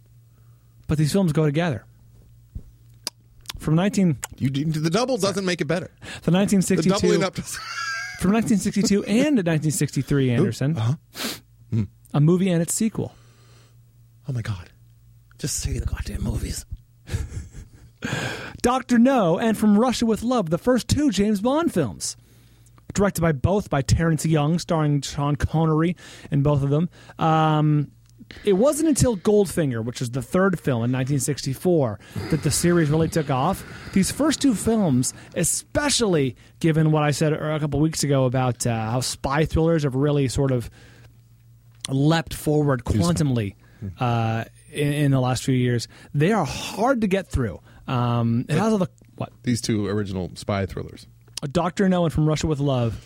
But these films go together. From nineteen You the double doesn't make it better. the nineteen The sixty-two doubling up. Does, from nineteen sixty-two and nineteen sixty-three, Anderson, uh-huh. a movie and its sequel. Oh my god! Just say the goddamn movies. Doctor No and From Russia with Love, the first two James Bond films. directed by both by Terrence Young, starring Sean Connery in both of them. Um, it wasn't until Goldfinger, which was the third film in nineteen sixty-four, that the series really took off. These first two films, especially given what I said a couple weeks ago about uh, how spy thrillers have really sort of leapt forward quantumly uh, in, in the last few years, they are hard to get through. Um, it has all the what These two original spy thrillers. Doctor No and From Russia with Love.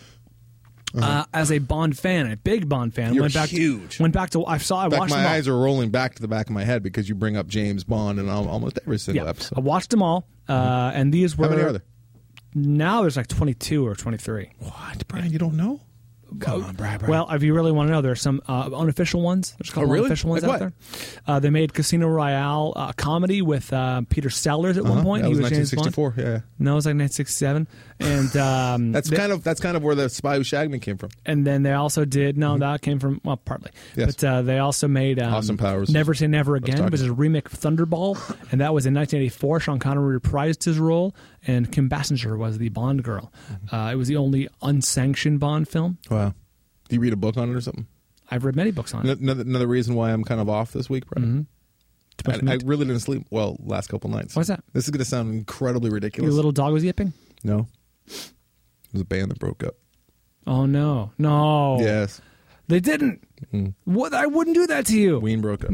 Uh, as a Bond fan, a big Bond fan, You're went back huge. To, went back to I saw. I In fact, watched my them all. eyes are rolling back to the back of my head because you bring up James Bond in al- almost every single Yeah, episode. I watched them all, uh, and these were How many are there? now. There's like twenty-two or twenty-three. What, Brian? You don't know? Come on, Brian. Brian. Well, if you really want to know, there's some uh, unofficial ones. There's a couple Oh, really? unofficial ones Like out what? there. Uh, they made Casino Royale uh, comedy with uh, Peter Sellers at one Uh-huh. point. That he was was nineteen James Bond. sixty-four. Yeah, No, it was like nineteen sixty-seven, and um, that's they- kind of that's kind of where the Spy Who Shagged Me came from. And then they also did no, that came from well, partly, Yes. but uh, they also made um, Austin Powers. Never Say Never Again, talking. which is a remake of Thunderball, and that was in nineteen eighty-four. Sean Connery reprised his role, and Kim Basinger was the Bond girl. Uh, it was the only unsanctioned Bond film. Wow. Do you read a book on it or something? I've read many books on it. Another, another reason why I'm kind of off this week, Brian. Too much I, I meat. really didn't sleep well last couple nights. Why's that? This is going to sound incredibly ridiculous. Your little dog was yipping. No. It was a band that broke up. Oh no, no, Yes. they didn't. What? I wouldn't do that to you. Ween broke up.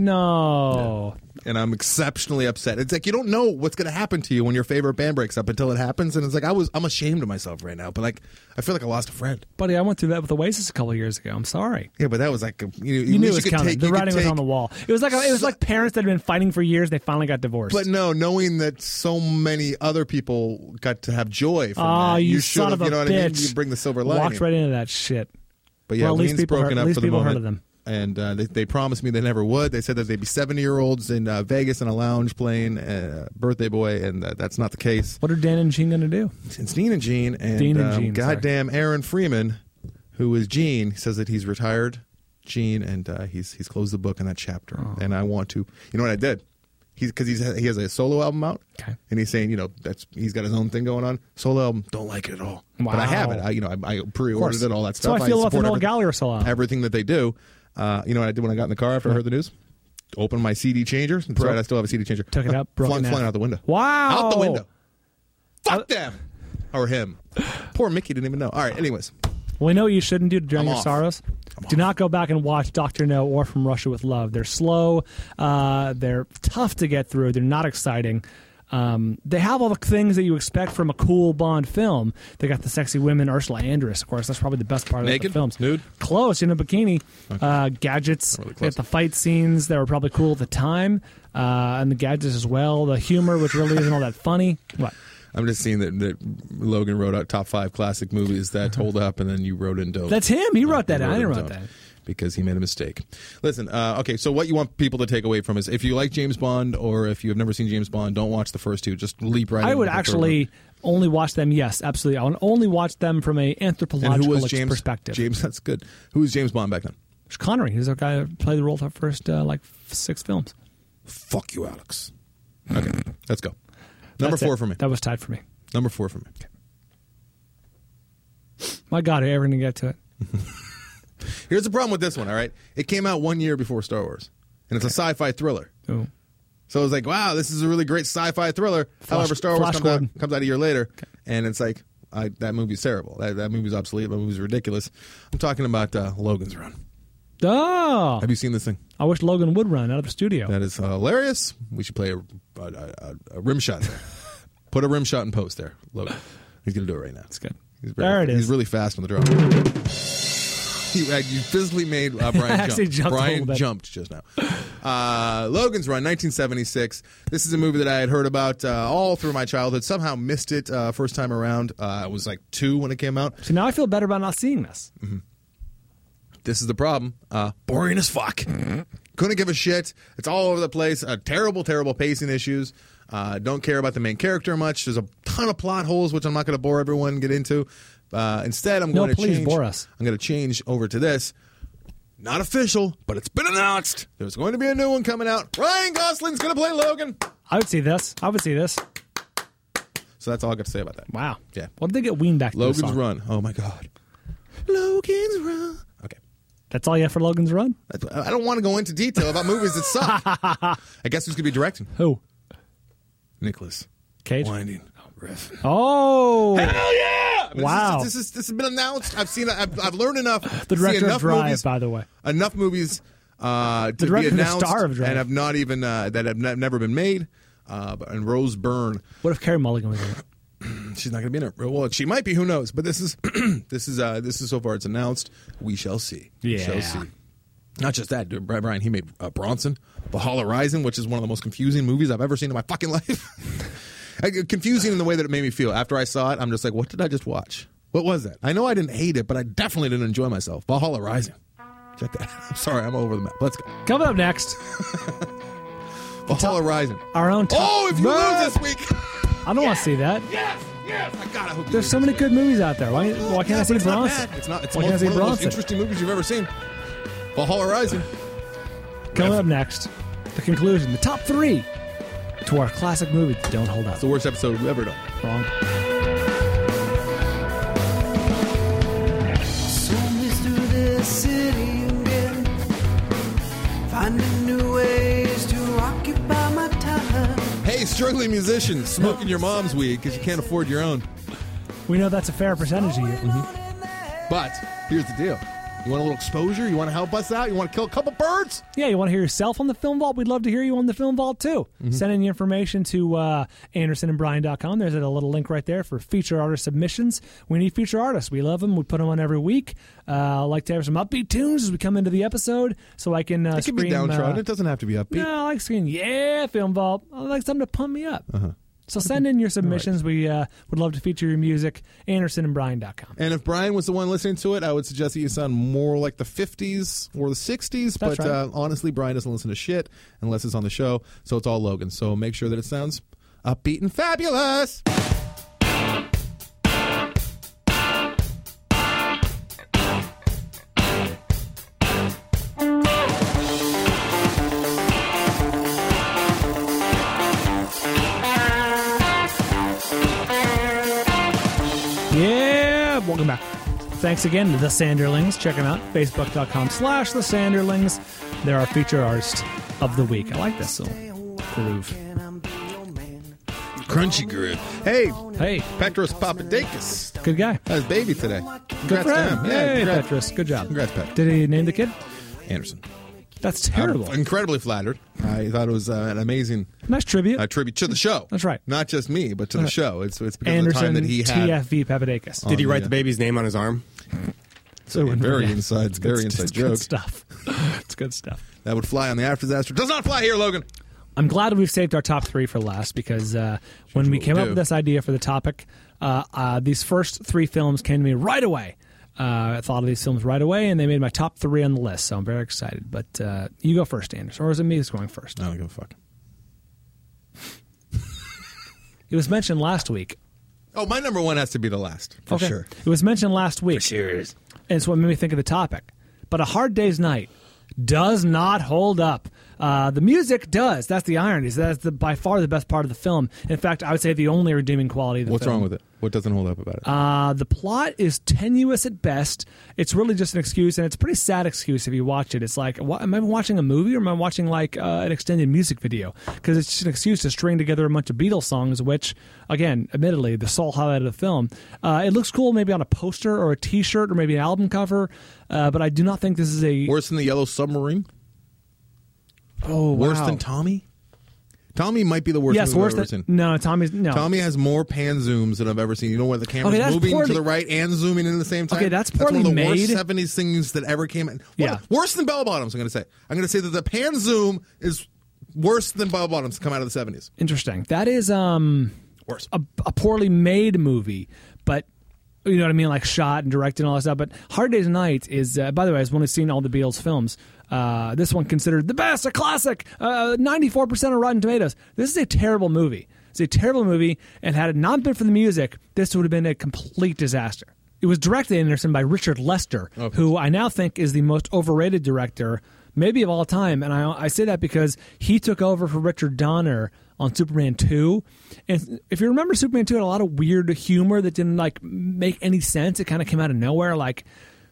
No. And I'm exceptionally upset. It's like you don't know what's going to happen to you when your favorite band breaks up until it happens. And it's like I was, I'm ashamed of myself right now. But like, I feel like I lost a friend. Buddy, I went through that with Oasis a couple of years ago. I'm sorry. Yeah, but that was like, a, you, You knew it was could coming. take, The you could writing was take- on the wall. It was like it was like parents that had been fighting for years. They finally got divorced. But no, knowing that so many other people got to have joy from oh, that, you, should son have, of a you know what bitch! I mean? You bring the silver lining. Walked right into that shit. But yeah, Well, at least Ween's people broken heard- at up least for the people heard moment. of them. And uh, they, they promised me they never would. They said that they'd be seventy-year-olds in uh, Vegas in a lounge playing uh, Birthday Boy, and uh, that's not the case. What are Dan and Gene going to do? It's Dean and Gene, and, Dean and um, Gene, sorry. goddamn Aaron Freeman, who is Gene, says that he's retired Gene, and uh, he's he's closed the book on that chapter. Oh. And I want to, you know what I did? He's because he's he has a solo album out, Okay. and he's saying, you know, that's he's got his own thing going on. Solo album, don't like it at all. But I have it. Wow. I, you know, I, I Of pre-ordered course. it, all that That's stuff. how I feel about the support Noel everything- Gallagher solo. everything that they do. Uh, you know what I did when I got in the car after I heard the news? Opened my C D changer. That's right, I still have a C D changer. Took it out, broke flung, it in flung it half. out the window. Wow. Out the window. Fuck Uh, them. Or him. Poor Mickey didn't even know. All right, anyways. Well, we know what you shouldn't do to drown I'm your off. sorrows. I'm Do off. not go back and watch Doctor No or From Russia with Love. They're slow. Uh, they're tough to get through. They're not exciting. Um, they have all the things that you expect from a cool Bond film. They got the sexy women, Ursula Andress, of course. That's probably the best part of Naked? the films. Nude? Close, in a bikini. Uh, gadgets. Not really They close. got the fight scenes that were probably cool at the time. Uh, and the gadgets as well. The humor, which really isn't all that funny. What? I'm just seeing that, that Logan wrote out top five classic movies that hold up, and then you wrote in dope. That's him. He wrote that. You I didn't in write dope that. because he made a mistake. Listen, uh, okay, so what you want people to take away from is if you like James Bond or if you have never seen James Bond, don't watch the first two. Just leap right I into would the third actually only watch them. Yes, absolutely. I would only watch them from a one. And anthropological who was ex- James? perspective. James, that's good. Who was James Bond back then? It's Connery. He's the guy that played the role of the first uh, like f- six films. Fuck you, Alex. Okay, let's go. Number That's four it. for me. That was tied for me. Number four for me. My God, are you ever going to get to it? Here's the problem with this one, all right? It came out one year before Star Wars, and it's a sci-fi thriller. Ooh. So it's like, wow, this is a really great sci-fi thriller. Flash- However, Star Wars Flash comes out, Gordon. comes out a year later, and it's like, I, that movie's terrible. That, that movie's obsolete. That movie's ridiculous. I'm talking about uh, Logan's Run. Oh, Have you seen this thing? I wish Logan would run out of the studio. That is hilarious. We should play a, a, a, a rim shot there. Put a rim shot in post there, Logan. He's going to do it right now. It's good. He's very, There it He's is. really fast on the draw. You, uh, you physically made uh, Brian Actually jump. jumped a Brian little bit. jumped just now. Uh, Logan's Run, nineteen seventy-six. This is a movie that I had heard about uh, all through my childhood. Somehow missed it uh, first time around. Uh, I was like two when it came out. So now I feel better about not seeing this. This is the problem. Uh, boring as fuck. Couldn't give a shit. It's all over the place. Uh, terrible, terrible pacing issues. Uh, don't care about the main character much. There's a ton of plot holes, which I'm not going to bore everyone and get into. Uh, instead, I'm No, going to please change. bore us. I'm going to change over to this. Not official, but it's been announced. There's going to be a new one coming out. Ryan Gosling's going to play Logan. I would see this. I would see this. So that's all I got to say about that. Wow. Yeah. What did they get weaned back to this Logan's song? Run. Oh my God. Logan's Run. Okay. That's all you have for Logan's Run? That's, I don't want to go into detail about movies that suck. I guess who's going to be directing? Who? Nicholas Cage? Winding Refn. Oh. Hell yeah! I mean, Wow. This, is, this, is, this has been announced. I've seen. I've, I've learned enough. The to see director of enough Drive, movies, by the way. enough movies uh, to The director be and the announced star of Drive. and have not even uh, that have ne- never been made. Uh, but- and Rose Byrne, What if Carey Mulligan was in it? she's not going to be in it. Well, she might be. Who knows? But this is this is uh, this is so far it's announced. We shall see. We Yeah. shall see. Not just that, dude. Brian, he made uh, Bronson, Valhalla Rising, which is one of the most confusing movies I've ever seen in my fucking life. Uh, confusing in the way that it made me feel. After I saw it, I'm just like, what did I just watch? What was that? I know I didn't hate it, but I definitely didn't enjoy myself. Valhalla Rising. Check that out. I'm sorry, I'm over the map. Let's go. Coming up next, Valhalla Rising. our own top. Oh, if you Burn! lose this week. I don't want to see that. Yes, yes. I gotta hope you There's lose so this many week. good movies out there. Why, why can't Yeah, I see but it's not Bronson? bad. It's not. It's Why one, can't I see one of the most Bronson? interesting movies you've ever seen. Valhalla Rising. Coming up next, the conclusion, the top three to our classic movies that don't hold up. It's the worst episode we've ever done. Wrong. Zombies through the city again, finding new ways to occupy my time. Hey, struggling musician, smoking your mom's weed because you can't afford your own. We know that's a fair percentage of you. Mm-hmm. But here's the deal. You want a little exposure? You want to help us out? You want to kill a couple birds? Yeah, you want to hear yourself on the Film Vault? We'd love to hear you on the Film Vault, too. Mm-hmm. Send in your information to uh, anderson and brian dot com. There's a little link right there for feature artist submissions. We need feature artists. We love them. We put them on every week. Uh, I like to have some upbeat tunes as we come into the episode so I can uh, It can be scream, downtrodden. uh, It doesn't have to be upbeat. No, I like screaming, yeah, Film Vault. I like something to pump me up. Uh-huh. So send in your submissions. We uh, would love to feature your music. anderson and brian dot com. And if Brian was the one listening to it, I would suggest that you sound more like the fifties or the sixties. That's But right. uh, honestly, Brian doesn't listen to shit unless it's on the show. So it's all Logan. So make sure that it sounds upbeat and fabulous. Yeah, welcome back. Thanks again to The Sanderlings. Check them out. Facebook.com slash The Sanderlings. They're our feature artist of the week. I like this little groove. Crunchy groove. Hey, Hey, Petros Papadakis. good guy. Had his baby today. Good Congrats for to him. him. Yeah, Hey, congrats. Petrus. Good job. Congrats, Pet. Did he name the kid? Anderson. That's terrible. I'm incredibly flattered. I thought it was uh, an amazing Nice tribute. uh, tribute to the show. That's right. Not just me, but to the Right. show. It's it's because Anderson of the time that he had. T F V Papadakis. Did he Oh, write yeah. the baby's name on his arm? So very yeah. inside, It's good- very it's inside good joke. stuff. It's good stuff. That would fly on the After Disaster. Does not fly here, Logan. I'm glad we've saved our top three for last because uh, when we what came we up do. with this idea for the topic, uh, uh, these first three films came to me right away. Uh, I thought of these films right away, and they made my top three on the list, so I'm very excited. But uh, you go first, Anders, or is it me who's going first? I don't give a fuck. It was mentioned last week. Oh, my number one has to be the last, for Okay. sure. It was mentioned last week. sure. And it's what made me think of the topic. But A Hard Day's Night does not hold up. Uh, the music does. That's the irony. So that's the, by far the best part of the film. In fact, I would say the only redeeming quality of the What's film. wrong with it? What doesn't hold up about it? Uh, the plot is tenuous at best. It's really just an excuse, and it's a pretty sad excuse if you watch it. It's like, what, am I watching a movie or am I watching like uh, an extended music video? Because it's just an excuse to string together a bunch of Beatles songs, which, again, admittedly, the sole highlight of the film. Uh, it looks cool maybe on a poster or a T-shirt or maybe an album cover, uh, but I do not think this is a... Worse than the Yellow Submarine? oh, Worse wow. than Tommy? Tommy might be the worst Yes, movie worse I've ever than... seen. No, Tommy's... No. Tommy has more pan zooms than I've ever seen. You know where the camera's Okay, that's moving poorly- to the right and zooming in at the same time? Okay, that's one of poorly the worst made. seventies things that ever came in. Yeah. What- Worse than Bell Bottoms, I'm going to say. I'm going to say that the pan zoom is worse than Bell Bottoms to come out of the seventies. Interesting. That is... um. Worse. a, a poorly made movie, but you know what I mean, like shot and directed and all that stuff. But Hard Day's Night is, uh, by the way, I've only seen all the Beatles films. Uh, this one considered the best, a classic, uh, ninety-four percent of Rotten Tomatoes. This is a terrible movie. It's a terrible movie, and had it not been for the music, this would have been a complete disaster. It was directed, Anderson, by Richard Lester, Okay. who I now think is the most overrated director, maybe of all time. And I, I say that because he took over for Richard Donner on Superman two. And if you remember, Superman two had a lot of weird humor that didn't like make any sense. It kind of came out of nowhere. Like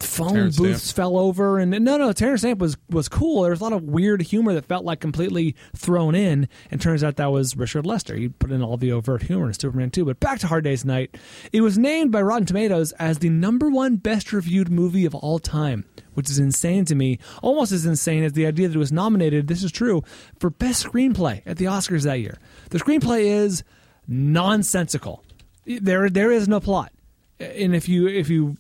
phone Terrence booths Stamp. fell over, and no, no, Terrence Stamp was was cool. There was a lot of weird humor that felt like completely thrown in, and turns out that was Richard Lester. He put in all the overt humor in Superman two. But back to Hard Day's Night, it was named by Rotten Tomatoes as the number one best reviewed movie of all time, which is insane to me. Almost as insane as the idea that it was nominated. This is true for best screenplay at the Oscars that year. The screenplay is nonsensical. There, there is no plot, and if you if you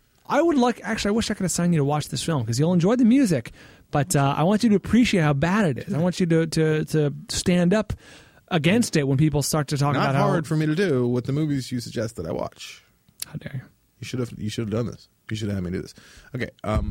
I would like, actually, I wish I could assign you to watch this film because you'll enjoy the music, but uh, I want you to appreciate how bad it is. I want you to, to, to stand up against it when people start to talk Not about how... hard for me to do with the movies you suggest that I watch. How dare you. You should have you should have done this. You should have had me do this. Okay, um,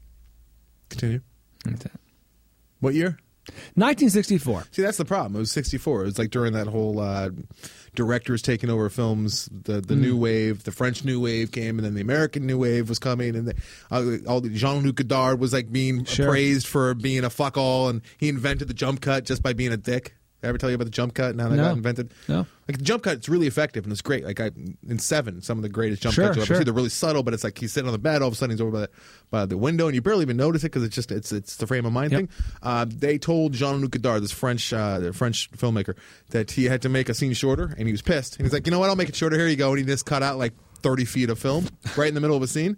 continue. That's it. What year? nineteen sixty-four. See, that's the problem. It was sixty-four. It was like during that whole uh, directors taking over films, the the Mm. new wave, the French new wave came, and then the American new wave was coming, and the, uh, all the Jean-Luc Godard was like being Sure. praised for being a fuck all, and he invented the jump cut just by being a dick. Did I ever tell you about the jump cut and how that No. got invented? No. Like the jump cut, it's really effective and it's great. Like I, in Seven, some of the greatest jump Sure, cuts you'll ever sure. see. They're really subtle, but it's like he's sitting on the bed, all of a sudden he's over by the, by the window, and you barely even notice it because it's just it's it's the frame of mind Yep. thing. Uh, they told Jean-Luc Godard, this French uh, French filmmaker, that he had to make a scene shorter, and he was pissed. And he's like, you know what? I'll make it shorter. Here you go. And he just cut out like thirty feet of film right in the middle of a scene.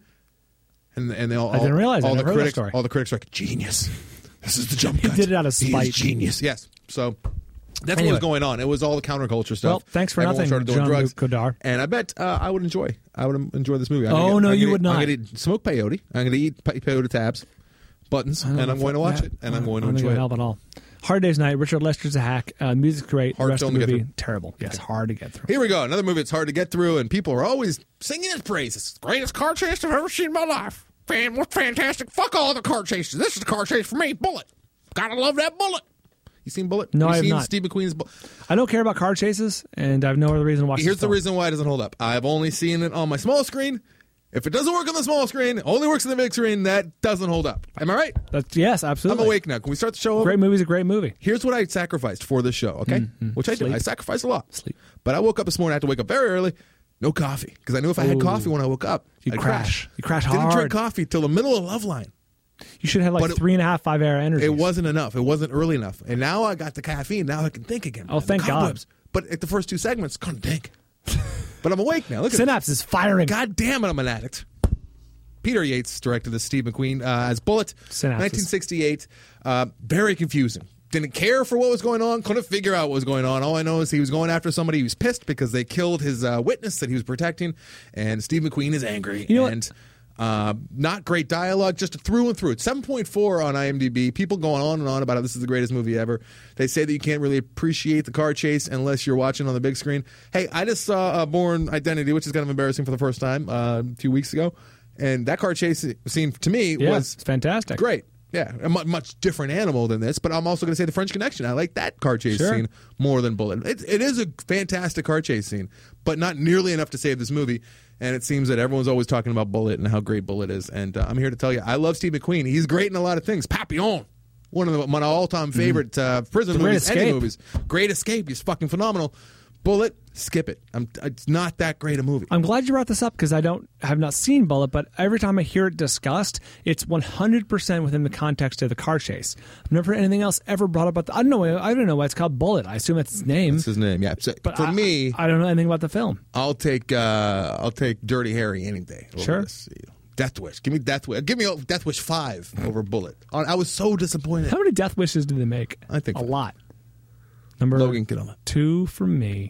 And and they all, I didn't realize I all the never heard that critics story. all the critics are like, genius. This is the jump He cut. did it out of He is spite. genius. Yes. So. That's Anyway. what was going on. It was all the counterculture stuff. Well, thanks for Everyone nothing, started doing Jean-Luc drugs. Godard. And I bet uh, I would enjoy. I would enjoy this movie. I'm Oh, gonna get- no, I'm you gonna- would not. I'm going to smoke peyote. I'm going to eat pe- peyote tabs, buttons, I don't and know I'm if going to watch that- it. And I'm going I to don't think enjoy it would it. help at all. Hard Day's Night. Richard Lester's a hack. Uh, music's great. Hard the rest of film the to get movie through. terrible. Yes, hard to get through. Here we go. Another movie that's hard to get through, and people are always singing its praises. It's the greatest car chase I've ever seen in my life. Fan, what fantastic. Fuck all the car chases. This is a car chase for me. Bullet. Gotta love that Bullet. You seen Bullet? No, you I have seen not. Steve McQueen's Bullet? I don't care about car chases, and I have no other reason to watch Here's this the film. reason why it doesn't hold up. I've only seen it on my small screen. If it doesn't work on the small screen, it only works on the big screen, that doesn't hold up. Am I right? That's, yes, absolutely. I'm awake now. Can we start the show over? Great movie's a great movie. Here's what I sacrificed for this show, okay? Which I do. Sleep. I sacrificed a lot. Sleep. But I woke up this morning. I had to wake up very early. No coffee. Because I knew if I had Ooh. coffee when I woke up, You I'd crash. You crash Didn't hard. drink coffee till the middle of Loveline. You should have like But it- three and a half, five hour energy. It wasn't enough. It wasn't early enough. And now I got the caffeine. Now I can think again. Oh, The thank God. cobwebs. But at the first two segments, couldn't think. But I'm awake now. Look at Synapse is firing. God damn it, I'm an addict. Peter Yates directed this, Steve McQueen uh, as Bullet, Synapses. nineteen sixty-eight. Uh, very confusing. Didn't care for what was going on. Couldn't figure out what was going on. All I know is he was going after somebody. He was pissed because they killed his uh, witness that he was protecting. And Steve McQueen is angry. You know what? and uh, not great dialogue, just through and through. It's seven point four on IMDb. People going on and on about how this is the greatest movie ever. They say that you can't really appreciate the car chase unless you're watching on the big screen. Hey, I just saw uh, Bourne Identity, which is kind of embarrassing for the first time uh, a few weeks ago. And that car chase scene, to me, Yeah, was it's fantastic. great. Yeah, a mu- much different animal than this. But I'm also going to say the French Connection. I like that car chase Sure. scene more than Bullet. It, it is a fantastic car chase scene, but not nearly enough to save this movie. And it seems that everyone's always talking about Bullet and how great Bullet is. And uh, I'm here to tell you, I love Steve McQueen. He's great in a lot of things. Papillon, one of the, my all-time favorite uh, prison The Great movies, any Escape. movies. Great Escape. He's fucking phenomenal. Bullet, skip it. I'm, it's not that great a movie. I'm glad you brought this up because I don't have not seen Bullet, but every time I hear it discussed, it's one hundred percent within the context of the car chase. I've never heard anything else ever brought up. About the, I don't know. I don't know why it's called Bullet. I assume it's its name. That's his name. Yeah. So but for I, me, I don't know anything about the film. I'll take uh, I'll take Dirty Harry any day. over Sure. this. Death Wish. Give me Death Wish. Give me Death Wish five over Bullet. I was so disappointed. How many death wishes did they make? I think a five. lot. Number Logan, get on that. two for me.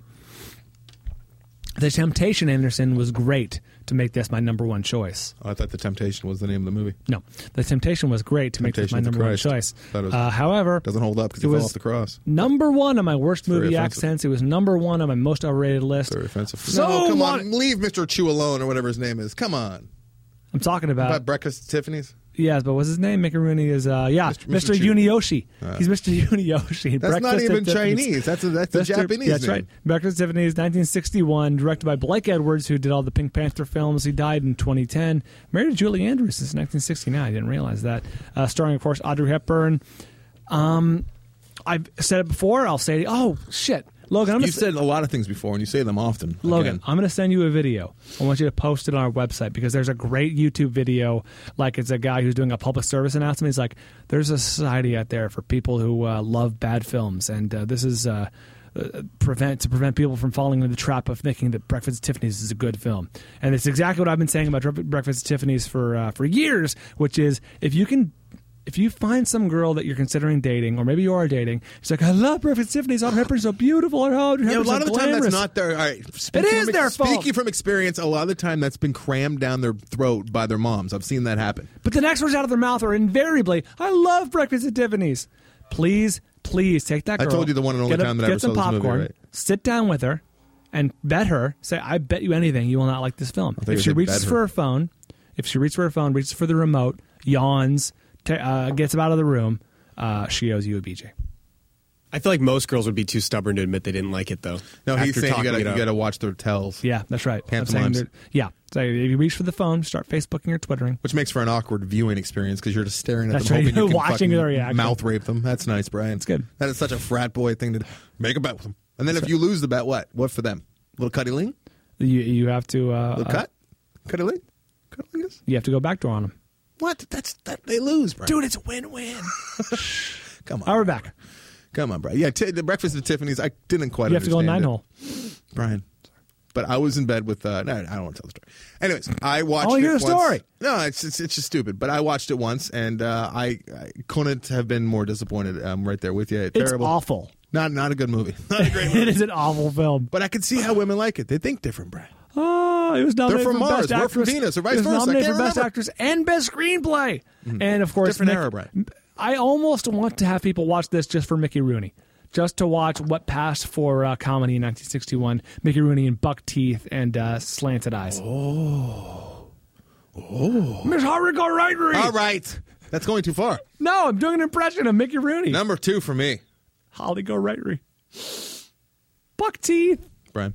The Temptation, Anderson, was great to make this my number one choice. Oh, I thought The Temptation was the name of the movie. No, The Temptation was great to make this my Temptation of the number one Christ. choice. Thought it was- Uh, however, Doesn't hold up because It he fell was- off the cross. number one on my worst very movie offensive. accents. It was number one on my most overrated list. Very offensive. So no, come want- on. Leave Mister Chu alone or whatever his name is. Come on. I'm talking about, About Breakfast at Tiffany's? yes, but what's his name? Mickey Rooney is uh, yeah, Mister Mister Chu. Uniyoshi. Uh. He's Mister Uniyoshi. That's not Breakfast even at Tiffany's. Chinese. That's a, that's a Mister Japanese That's name. right. Breakfast at Tiffany's, nineteen sixty-one, directed by Blake Edwards, who did all the Pink Panther films. He died in twenty ten. Married to Julie Andrews since nineteen sixty-nine. I didn't realize that. Uh, starring, of course, Audrey Hepburn. Um, I've said it before. I'll say it. Oh, shit. Logan, I'm You've said a lot of things before, and you say them often. Logan, Again. I'm going to send you a video. I want you to post it on our website because there's a great YouTube video. Like it's a guy who's doing a public service announcement. He's like, "There's a society out there for people who uh, love bad films, and uh, this is uh, uh, prevent to prevent people from falling into the trap of thinking that Breakfast at Tiffany's is a good film." And it's exactly what I've been saying about Breakfast at Tiffany's for uh, for years, which is if you can. If you find some girl that you're considering dating, or maybe you are dating, she's like, I love Breakfast at Tiffany's. Audrey Hepburn's so beautiful. Audrey Hepburn's Yeah, a lot so of the time glamorous. that's not their. All right, It is from, their fault. Speaking from experience, a lot of the time that's been crammed down their throat by their moms. I've seen that happen. But the next words out of their mouth are invariably, I love Breakfast at Tiffany's. Please, please take that I girl. told you the one and only get a- time that I get ever some saw this movie, popcorn, right? sit down with her, and bet her, say, I bet you anything you will not like this film. thought If you she said reaches bet her. for her phone, if she reaches for her phone, reaches for the remote, yawns, ta uh, gets up out of the room, uh, she owes you a B J. I feel like most girls would be too stubborn to admit they didn't like it, though. No, he's after saying you talking gotta, it you out. gotta watch their tells. Yeah, that's right. I'm Handsome saying limes. that- Yeah. So if you reach for the phone, start Facebooking or Twittering. Which makes for an awkward viewing experience because you're just staring at That's them, right. hoping you can Watching fucking their reaction. mouth rape them. That's nice, Brian. It's good. That is such a frat boy thing to do. Make a bet with them. And then if you lose the bet, what? What for them? Little cutty-ling? You you have to uh, Little cut? Cutty-ling? Cutty-lingus? you have to go backdoor on them. What? That's that they lose, Brian. Dude, it's a win-win. Come on. All right, we're back. Come on, Brian. Yeah, t- the Breakfast at Tiffany's, I didn't quite You have to go understand nine it. hole. Brian. But I was in bed with. Uh, no, I don't want to tell the story. Anyways, I watched. I wanna it hear the once. story. No, it's, it's it's just stupid. But I watched it once, and uh, I, I couldn't have been more disappointed. I'm right there with you. It's Terrible. awful. Not not a good movie. Not a great It movie. is an awful film. But I can see how women like it. They think different, Brian. Oh, it was nominated from for Mars. Best We're Actress. from Venus, or vice it was versa. I nominated can't for Best remember. Actress and Best Screenplay. And of course, Different Mick- era, Brian. I almost want to have people watch this just for Mickey Rooney. Just to watch what passed for uh, comedy in nineteen sixty-one. Mickey Rooney in buck teeth and uh, slanted eyes. Oh. Oh. Miss Harrigan Rightery. All right. That's going too far. No, I'm doing an impression of Mickey Rooney. Number two for me, Holly Go Rightery. Buck teeth. Brian.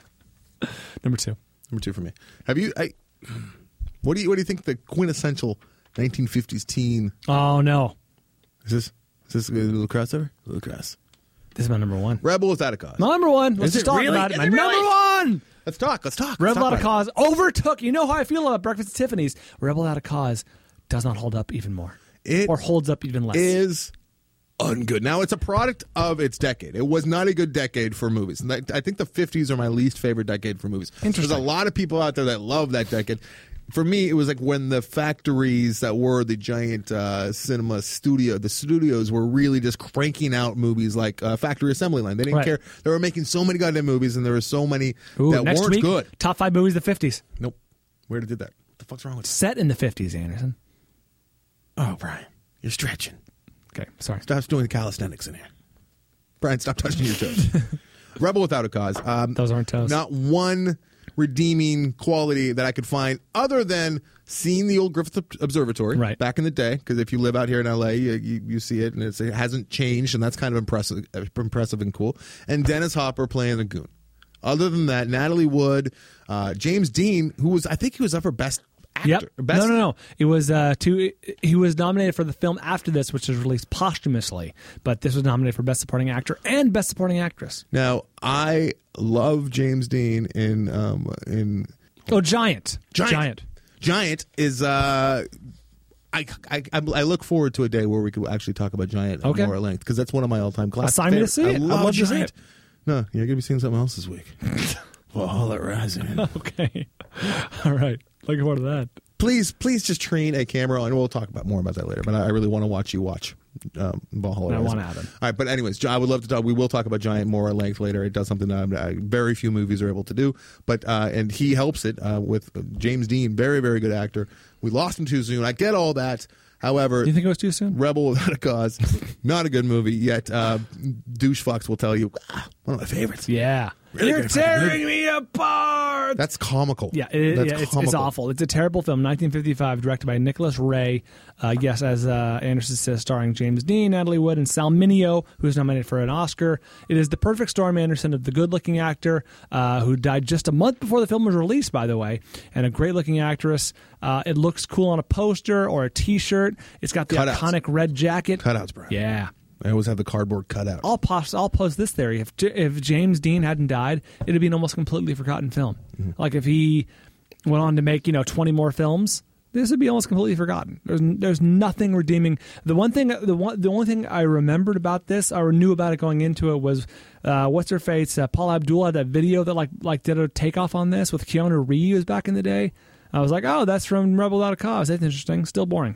Number two. Number two for me. Have you? I. What do you? What do you think the quintessential nineteen fifties teen? Oh, no. Is this? Is this a little crossover? A little cross. This is my number one. Rebel Without a Cause. My number one. Let's Is just it talk really? about it. Is My it number really? one. Let's talk. Let's talk. Rebel Let's Without a talk, Cause overtook. You know how I feel about Breakfast at Tiffany's. Rebel Without a Cause does not hold up even more. It or holds up even less. Is ungood. Now it's a product of its decade. It was not a good decade for movies. And I I think the fifties are my least favorite decade for movies. There's Interesting. a lot of people out there that love that decade. For me, it was like when the factories that were the giant uh, cinema studio, the studios were really just cranking out movies like uh, Factory Assembly Line. They didn't Right. care. They were making so many goddamn movies, and there were so many Ooh, that next weren't week, good. top five movies of the fifties. Nope. Where did that? What the fuck's wrong with Set in the fifties, Anderson. Oh, Brian, you're stretching. Okay, sorry. Stop doing calisthenics in here. Brian, stop touching your toes. Rebel Without a Cause. Um, Those aren't toes. Not one redeeming quality that I could find other than seeing the old Griffith Observatory Right. back in the day. Because if you live out here in L A, you, you, you see it, and it's, it hasn't changed, and that's kind of impressive, impressive and cool. And Dennis Hopper playing the goon. Other than that, Natalie Wood, uh, James Dean, who was, I think he was up for Best Actor. Yep. Best, No, no, no. It was uh, two. He was nominated for the film after this, which was released posthumously. But this was nominated for Best Supporting Actor and Best Supporting Actress. Now, I love James Dean in um, in Oh, Giant. Giant. Giant is. Uh, I, I I look forward to a day where we could actually talk about Giant Okay. at more length because that's one of my all time classics. Assign me to see I it. I'd love love to see Giant. it. No, you're gonna be seeing something else this week. Valhalla Rising. Okay. All right. Looking forward to that. Please, please just train a camera, and we'll talk about more about that later. But I, I really want to watch you watch um, Valhalla. I Rising. want to have him. All right, but anyways, I would love to talk. We will talk about Giant more at length later. It does something that uh, very few movies are able to do, but uh, and he helps it uh, with James Dean, very very good actor. We lost him too soon. I get all that. However, Do you think it was too soon? Rebel Without a Cause, not a good movie yet. Uh, douche fucks will tell you ah, one of my favorites. Yeah. Really You're good fucking tearing me apart. That's comical. Yeah, it, That's yeah it's, it's comical. awful. It's a terrible film. nineteen fifty-five, directed by Nicholas Ray. Uh, yes, as uh, Anderson says, starring James Dean, Natalie Wood, and Sal Mineo, who is nominated for an Oscar. It is the perfect storm, Anderson, of the good-looking actor uh, who died just a month before the film was released, by the way, and a great-looking actress. Uh, it looks cool on a poster or a T-shirt. It's got the Cutouts. iconic red jacket. Cutouts, Brian. Yeah. I always have the cardboard cutout. I'll pos- I'll pose this theory: if J- if James Dean hadn't died, it'd be an almost completely forgotten film. Mm-hmm. Like if he went on to make you know twenty more films, this would be almost completely forgotten. There's there's nothing redeeming. The one thing, the one, the only thing I remembered about this, or knew about it going into it, was uh, what's her face? Uh, Paula Abdul had that video that like like did a takeoff on this with Keanu Reeves back in the day. I was like, oh, that's from Rebel Without a Cause. That's interesting. Still boring.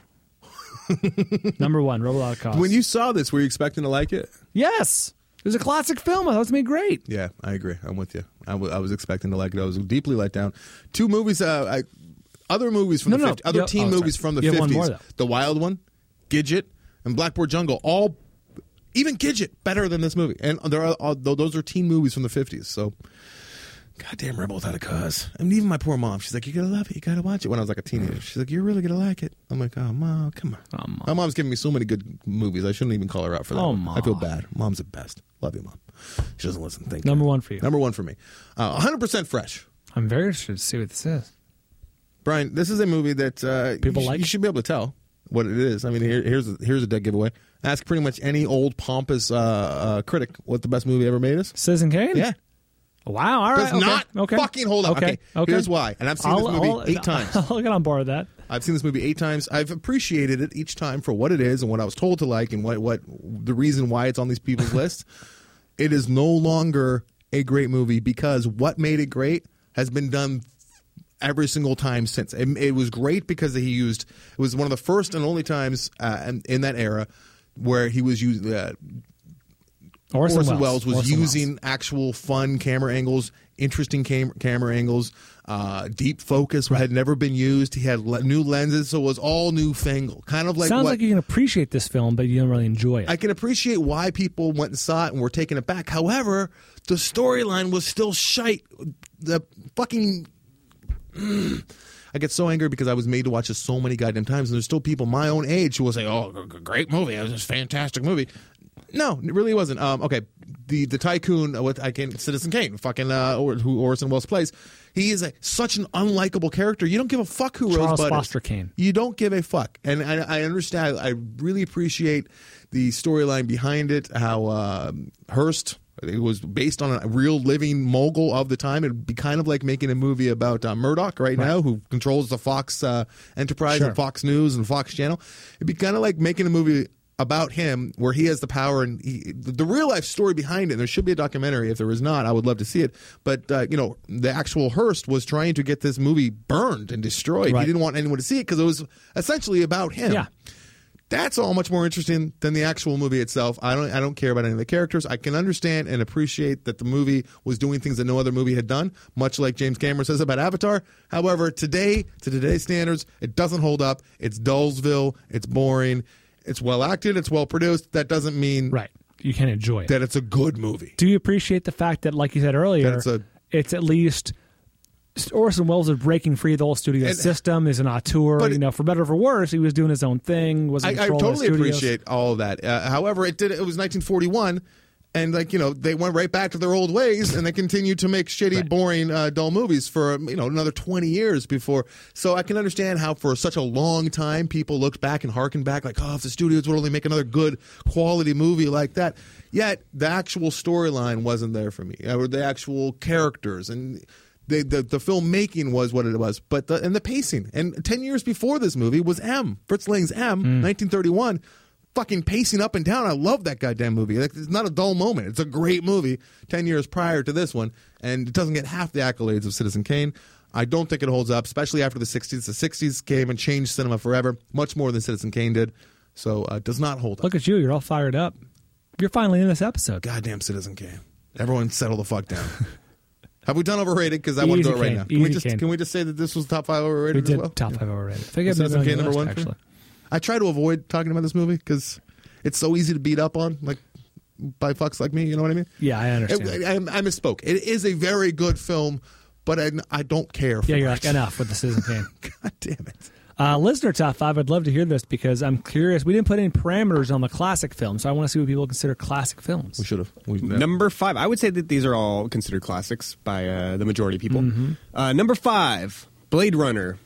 Number one, Rebel Without a Cause. When you saw this, were you expecting to like it? Yes. It was a classic film. I thought it was made great. Yeah, I agree. I'm with you. I, w- I was expecting to like it. I was deeply let down. Two movies, uh, I, other movies from No, the no. fifties, other You- teen oh, movies sorry. from the You have one fifties. more, though. The Wild One, Gidget, and Blackboard Jungle, all, even Gidget, better than this movie. And there are, all, those are teen movies from the fifties. So, goddamn Rebel Without a Cause. I mean, even my poor mom, she's like, you gotta love it, you gotta watch it. When I was like a teenager, she's like, you're really gonna like it. I'm like, oh, Mom, come on. Oh, Mom. My mom's giving me so many good movies. I shouldn't even call her out for that. Oh, one. Mom. I feel bad. Mom's the best. Love you, Mom. She doesn't listen. Thank Number you. one for you. Number one for me. Uh, one hundred percent fresh. I'm very interested to see what this is. Brian, this is a movie that uh, People you, sh- like? you should be able to tell what it is. I mean, here, here's a, here's a dead giveaway. Ask pretty much any old pompous uh, uh, critic what the best movie ever made is. Citizen Kane? Yeah. Wow, all right. Does okay. not okay. fucking hold up. Okay. Okay, okay. here's why. And I've seen I'll, this movie I'll, eight times. I'll get on board with that. I've seen this movie eight times. I've appreciated it each time for what it is and what I was told to like and what, what the reason why it's on these people's lists. It is no longer a great movie because what made it great has been done every single time since. It, it was great because he used, it was one of the first and only times uh, in, in that era where he was using, uh, Orson, Orson Welles, Welles was Orson using Welles. actual fun camera angles, interesting cam- camera angles, uh, deep focus had never been used. He had le- new lenses, so it was all newfangled. Kind of like Sounds what like you can appreciate this film, but you don't really enjoy it. I can appreciate why people went and saw it and were taken aback. However, the storyline was still shite. The fucking. I get so angry because I was made to watch this so many goddamn times, and there's still people my own age who will say, "Oh, g- g- great movie! It was a fantastic movie." No, it really wasn't. Um, okay, the the tycoon, uh, what I can Citizen Kane, fucking uh, or, who Orson Welles plays. He is a, such an unlikable character. You don't give a fuck who Charles Rosebud Foster is. Kane. You don't give a fuck, and I, I understand. I really appreciate the storyline behind it. How uh, Hearst. It was based on a real living mogul of the time. It'd be kind of like making a movie about uh, Murdoch right, right now, who controls the Fox uh, Enterprise Sure. and Fox News and Fox Channel. It'd be kind of like making a movie about him where he has the power and he, the real life story behind it. There should be a documentary. If there is not, I would love to see it. But, uh, you know, the actual Hearst was trying to get this movie burned and destroyed. Right. He didn't want anyone to see it because it was essentially about him. Yeah. That's all much more interesting than the actual movie itself. I don't I don't care about any of the characters. I can understand and appreciate that the movie was doing things that no other movie had done, much like James Cameron says about Avatar. However, today, to today's standards, it doesn't hold up. It's Dullsville. It's boring. It's well acted. It's well produced. That doesn't mean Right. You can enjoy it. that it's a good movie. Do you appreciate the fact that, like you said earlier, That it's a- it's at least Orson Welles is breaking free of the whole studio And- system, is an auteur. But- You know, for better or for worse, he was doing his own thing. Was I, in I control of the totally studios. appreciate all of that. Uh, however, it did. It was nineteen forty-one, and like you know, they went right back to their old ways, and they continued to make shitty, Right. boring, uh, dull movies for you know another twenty years before. So I can understand how for such a long time people looked back and harkened back, like, oh, if the studios would only make another good quality movie like that. Yet the actual storyline wasn't there for me, or the actual characters and. The, the the filmmaking was what it was, but the, and the pacing. And ten years before this movie was M. Fritz Lang's M, nineteen thirty-one, fucking pacing up and down. I love that goddamn movie. Like, it's not a dull moment. It's a great movie. Ten years prior to this one, and it doesn't get half the accolades of Citizen Kane. I don't think it holds up, especially after the sixties. The sixties came and changed cinema forever, much more than Citizen Kane did. So uh, it does not hold up. Look at you. You're all fired up. You're finally in this episode. Goddamn Citizen Kane. Everyone settle the fuck down. Have we done overrated? Because I want to Easy do it right Kane. now. Can we Easy just Kane. can we just say that this was top five We overrated did as well? top five overrated. I think I've Citizen been Kane on your number list, one. for- actually. I try to avoid talking about this movie because it's so easy to beat up on, like by fucks like me. You know what I mean? Yeah, I understand. It, I, I misspoke. It is a very good film, but I, I don't care. For yeah, you're it. like, enough with the Citizen Kane. God damn it! Uh, listener top five, I'd love to hear this because I'm curious. We didn't put any parameters on the classic film, so I want to see what people consider classic films. We should have. We, Number five. I would say that these are all considered classics by uh, the majority of people. Mm-hmm. Uh, number five, Blade Runner.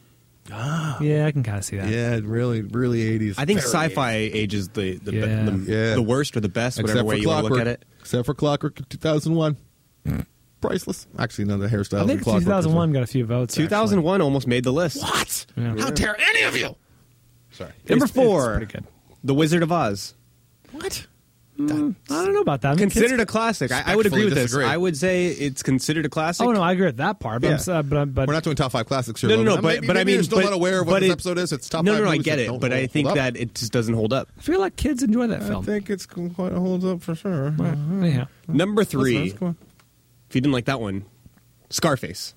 Yeah, I can kind of see that. Yeah, really, really eighties. I think Very sci-fi ages the the, Yeah. the, Yeah. the worst or the best, Except whatever way for you want to look Clockwork. at it. Except for Clockwork two thousand one. Priceless. Actually, no, the hairstyle. I think two thousand one got a few votes. two thousand one almost made the list. What? Yeah. How dare any of you? Sorry. Number It's- it's four, pretty good. The Wizard of Oz. What? Mm, I don't know about that. I mean, Considered kids- a classic. I, I would agree with this. disagree. I would say it's considered a classic. Oh no, I agree with that part. But Yeah. I'm, sa- but, but We're not doing top five classics here. No, no, no, Logan. but maybe, but I maybe mean, you're still but, not aware of what but this it- episode is. It's top no, five no, no. I movies get that it, don't but I hold think up. that it just doesn't hold up. I feel like kids enjoy that I film. think it's quite holds up for sure. Well, anyhow, Number three, Listeners, come on. if you didn't like that one, Scarface.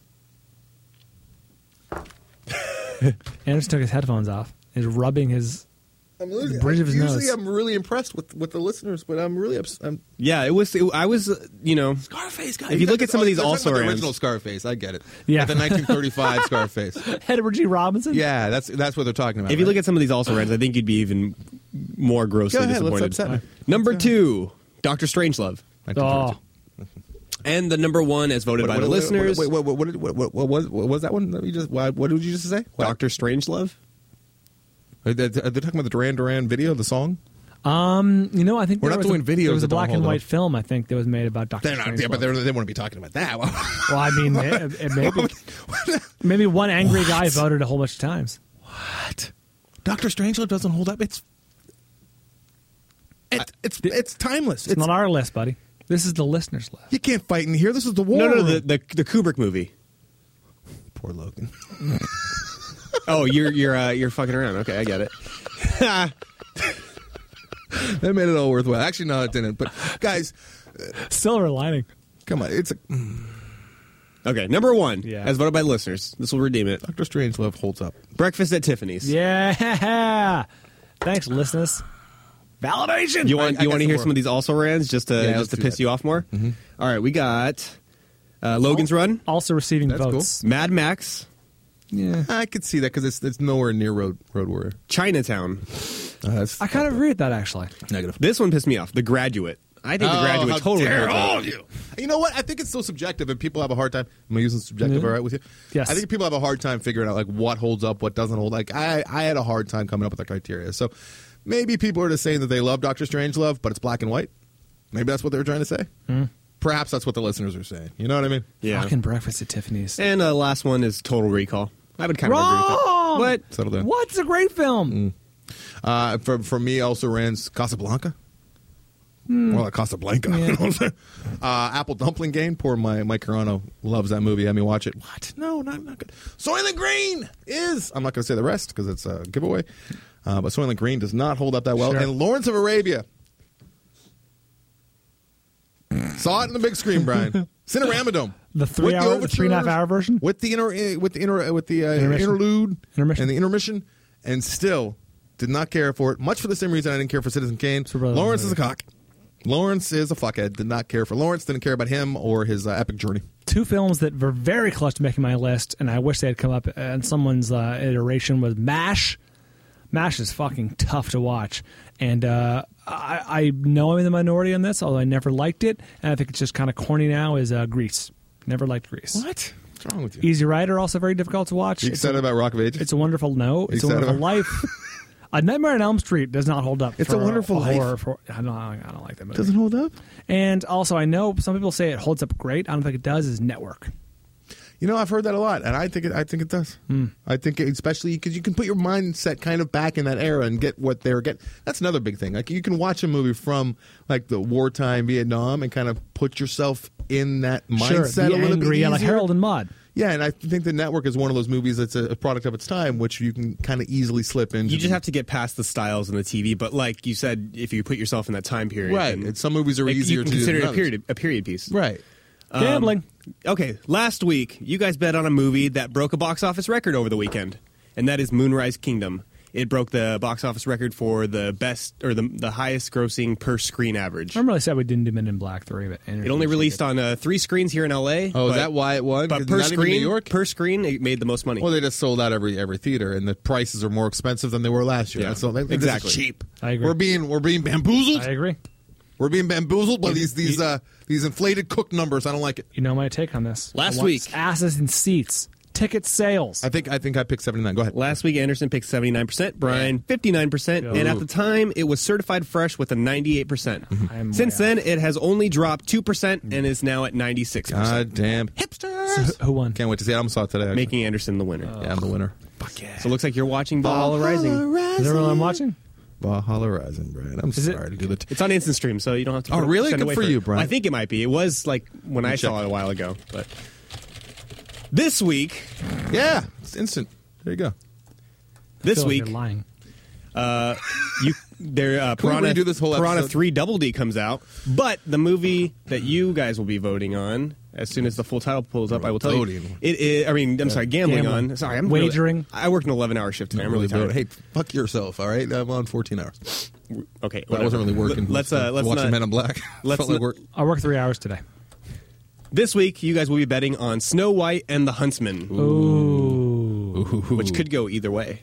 Anderson took his headphones off. He's rubbing his. I'm losing. bridge of his Usually, nose. I'm really impressed with, with the listeners, but I'm really upset. I'm, Yeah, it was. It, I was. uh, You know, Scarface, guys. If you look at some of these They're talking also about the rans. original Scarface, I get it. Yeah. Like the nineteen thirty-five Scarface. Edward G. Robinson. Yeah, that's that's what they're talking about. if you right? look at some of these also rans, I think you'd be even more grossly Go ahead, let's disappointed. upset me. Number two, Doctor Strangelove, Oh, and the number one, as voted by the listeners, Wait, wait, wait, what, what, what, what, was, what was that one? That you just, what, what did you just say? What? Doctor Strangelove. Are they, are they talking about the Duran Duran video, the song? um, you know, I think We're there not was doing a, videos There was a that don't black and hold white up. film I think that was made about Doctor They're not, Strangelove. yeah, but they're, they wouldn't be talking about that. Well, I mean, it, it maybe maybe one angry guy voted a whole bunch of times. What? Doctor Strangelove doesn't hold up. It's it, it's it's timeless. It's, not our list, buddy. This is the listeners' list. You can't fight in here. This is the war. No, no, room. the, the the Kubrick movie. Poor Logan. Oh, you're you're uh, you're fucking around. Okay, I get it. That made it all worthwhile. Actually, no, it didn't. But guys, Silver lining. come on. It's a, Okay, number one, Yeah. as voted by the listeners. This will redeem it. Doctor Strangelove holds up. Breakfast at Tiffany's. Yeah. Thanks, listeners. Validation. You want I- I you want got to hear some some of these also rans just to Yeah, let's just to do piss that. you off more? Mm-hmm. All right, we got uh, Logan's Run, Also receiving That's votes. Mad Max, Yeah. I could see that because it's it's nowhere near Road Road Warrior. Chinatown. Uh, that's I kind of agree with that actually. negative. This one pissed me off. The Graduate. I think The Graduate how totally dare holds up. all of you. You know what? I think it's so subjective, and people have a hard time. Am I using subjective Yeah. all right with you? Yes. I think people have a hard time figuring out like what holds up, what doesn't hold. Like I, I had a hard time coming up with the criteria. So maybe people are just saying that they love Doctor Strangelove, but it's black and white. Maybe that's what they were trying to say. Mm. Perhaps that's what the listeners are saying. You know what I mean? Yeah. Fucking breakfast at Tiffany's. And uh, last one is Total Recall. I would kind of agree with Wrong. that. What? Settle down. What's a great film? Uh, for for me, also ran Casablanca. More like Casablanca. Yeah. You know what I'm saying? Uh, Apple Dumpling Game. Poor my Mike Carano loves that movie. Had me watch it. What? No, not not good. Soylent Green is. I'm not going to say the rest because it's a giveaway. Uh, but Soylent Green does not hold up that well. Sure. And Lawrence of Arabia. Saw it in the big screen, Brian. Cinerama Dome. The three With hour, the three and a half overtures, hour version. with the inter, eh, with the inter, with the uh, Intermission. interlude Intermission. and the intermission, and still did not care for it. Much for the same reason I didn't care for Citizen Kane. Super Brother Lawrence is a movie. cock. Lawrence is a fuckhead. Did not care for Lawrence. Didn't care about him or his uh, epic journey. Two films that were very close to making my list, and I wish they had come up in someone's uh, iteration was MASH. MASH is fucking tough to watch, and uh, I, I know I'm in the minority on this, although I never liked it, and I think it's just kind of corny now. Is uh, Grease? Never liked Grease. What? What's wrong with you? Easy Rider also very difficult to watch. You It's excited a, about Rock of Ages? It's a Wonderful No. It's a excited Wonderful about- Life. A Nightmare on Elm Street does not hold up. It's for a Wonderful Life? horror, For, I don't. I don't like that movie. Doesn't hold up. And also, I know some people say it holds up great. I don't think it does. Is Network? You know, I've heard that a lot, and I think it. I think it does. Hmm. I think, it, especially because you can put your mindset kind of back in that era and get what they were getting. That's another big thing. Like you can watch a movie from like the wartime Vietnam and kind of put yourself in that Sure, mindset be a little angry, bit yeah, like easier. Harold and Maude. Yeah, and I think the Network is one of those movies that's a, a product of its time, which you can kind of easily slip into. You just have to get past the styles in the T V, but like you said, if you put yourself in that time period, right. then, And some movies are like, easier you can to consider do it than a period a period piece. others. Right. Gambling. Okay, last week you guys bet on a movie that broke a box office record over the weekend, and that is Moonrise Kingdom. It broke the box office record for the best or the the highest grossing per screen average. Remember I said we didn't do Men in Black three, but It only released on uh, three screens here in L A. Oh, but, is that why it won? But 'Cause per not even screen, New York. per screen, it made the most money. Well, they just sold out every every theater, and the prices are more expensive than they were last year. Yeah. That's so, they, Exactly. This is cheap. I agree. We're being we're being bamboozled. I agree. We're being bamboozled by You- these these you- uh, these inflated cook numbers. I don't like it. You know my take on this. Last I want week. asses in seats. ticket sales. I think I think I picked seventy-nine. Go ahead. Last week, Anderson picked seventy-nine percent, Brian fifty-nine percent, and at the time, it was certified fresh with a ninety-eight percent. I'm Since way then, it has only dropped two percent and is now at ninety-six percent, God damn hipsters! So who won? Can't wait to see it. I almost saw it today. actually. making Anderson the winner. Yeah, I'm the winner. Fuck yeah. So it looks like you're watching Valhalla Rising. Is that what I'm watching? Valhalla Rising, Brian. I'm Is it- sorry to do the. T- It's on Instant Stream, so you don't have to. Oh, put it- really? send it Good away for it. you, Brian. I think it might be. It was like when I saw check. it a while ago. But this week, yeah, it's instant. There you go. this feel like week, you're lying. uh, you there uh, Can we Piranha, redo this whole Piranha episode? three Double D comes out, but the movie that you guys will be voting on as soon as the full title pulls up, I will tell Voting. you. It is. I mean, I'm sorry, gambling, Gambling. on. Sorry, I'm Wagering. Really, I worked an eleven hour shift today. I'm really tired. Hey, fuck yourself. All right, I'm on fourteen hours. Okay, But I wasn't really working. Let's uh, let's watching not, Men in Black. let's Felt like not- work. I worked three hours today. This week, you guys will be betting on Snow White and the Huntsman, Ooh. which could go either way.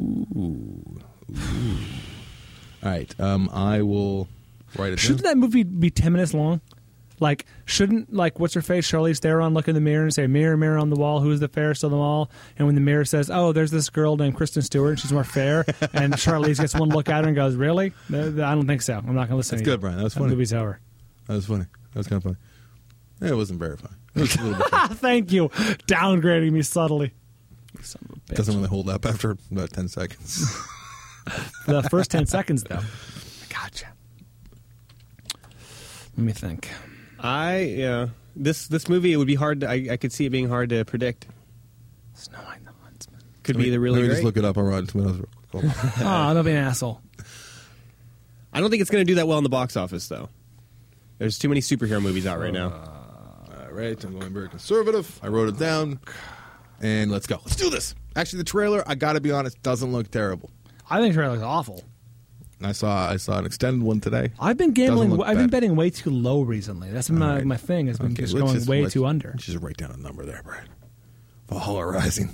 All right, um, I will write it Shouldn't down. that movie be ten minutes long? Like, shouldn't, like, what's her face, Charlize Theron, look in the mirror and say, mirror, mirror on the wall, who's the fairest of them all? And when the mirror says, oh, there's this girl named Kristen Stewart, and she's more fair, and Charlize gets one look at her and goes, really? I don't think so. I'm not going to listen That's to you. good, Brian. That was That funny. movie's over. That was funny. That was kind of funny. Yeah, it wasn't very funny. It was a little bit funny. Thank you. Downgrading me subtly. Son of a bitch. Doesn't really hold up after about ten seconds. The first ten seconds, though. I gotcha. Let me think. I yeah. This this movie it would be hard. To, I I could see it being hard to predict. Snow White and the Huntsman. Could Let be me- either really Let me great. just look it up on Rotten Tomatoes. Hold on. Oh, don't be an asshole. I don't think it's going to do that well in the box office though. There's too many superhero movies out right now. All right, I'm going very conservative. I wrote it down, and let's go. Let's do this. Actually, the trailer, I got to be honest, doesn't look terrible. I think the trailer looks awful. I saw I saw an extended one today. I've been gambling. Doesn't look I've been bad. betting way too low recently. That's been my, All right. my thing. Has been Okay, just let's going just- way let's- too under. Let's just write down a number there, Brian. Valhalla Rising.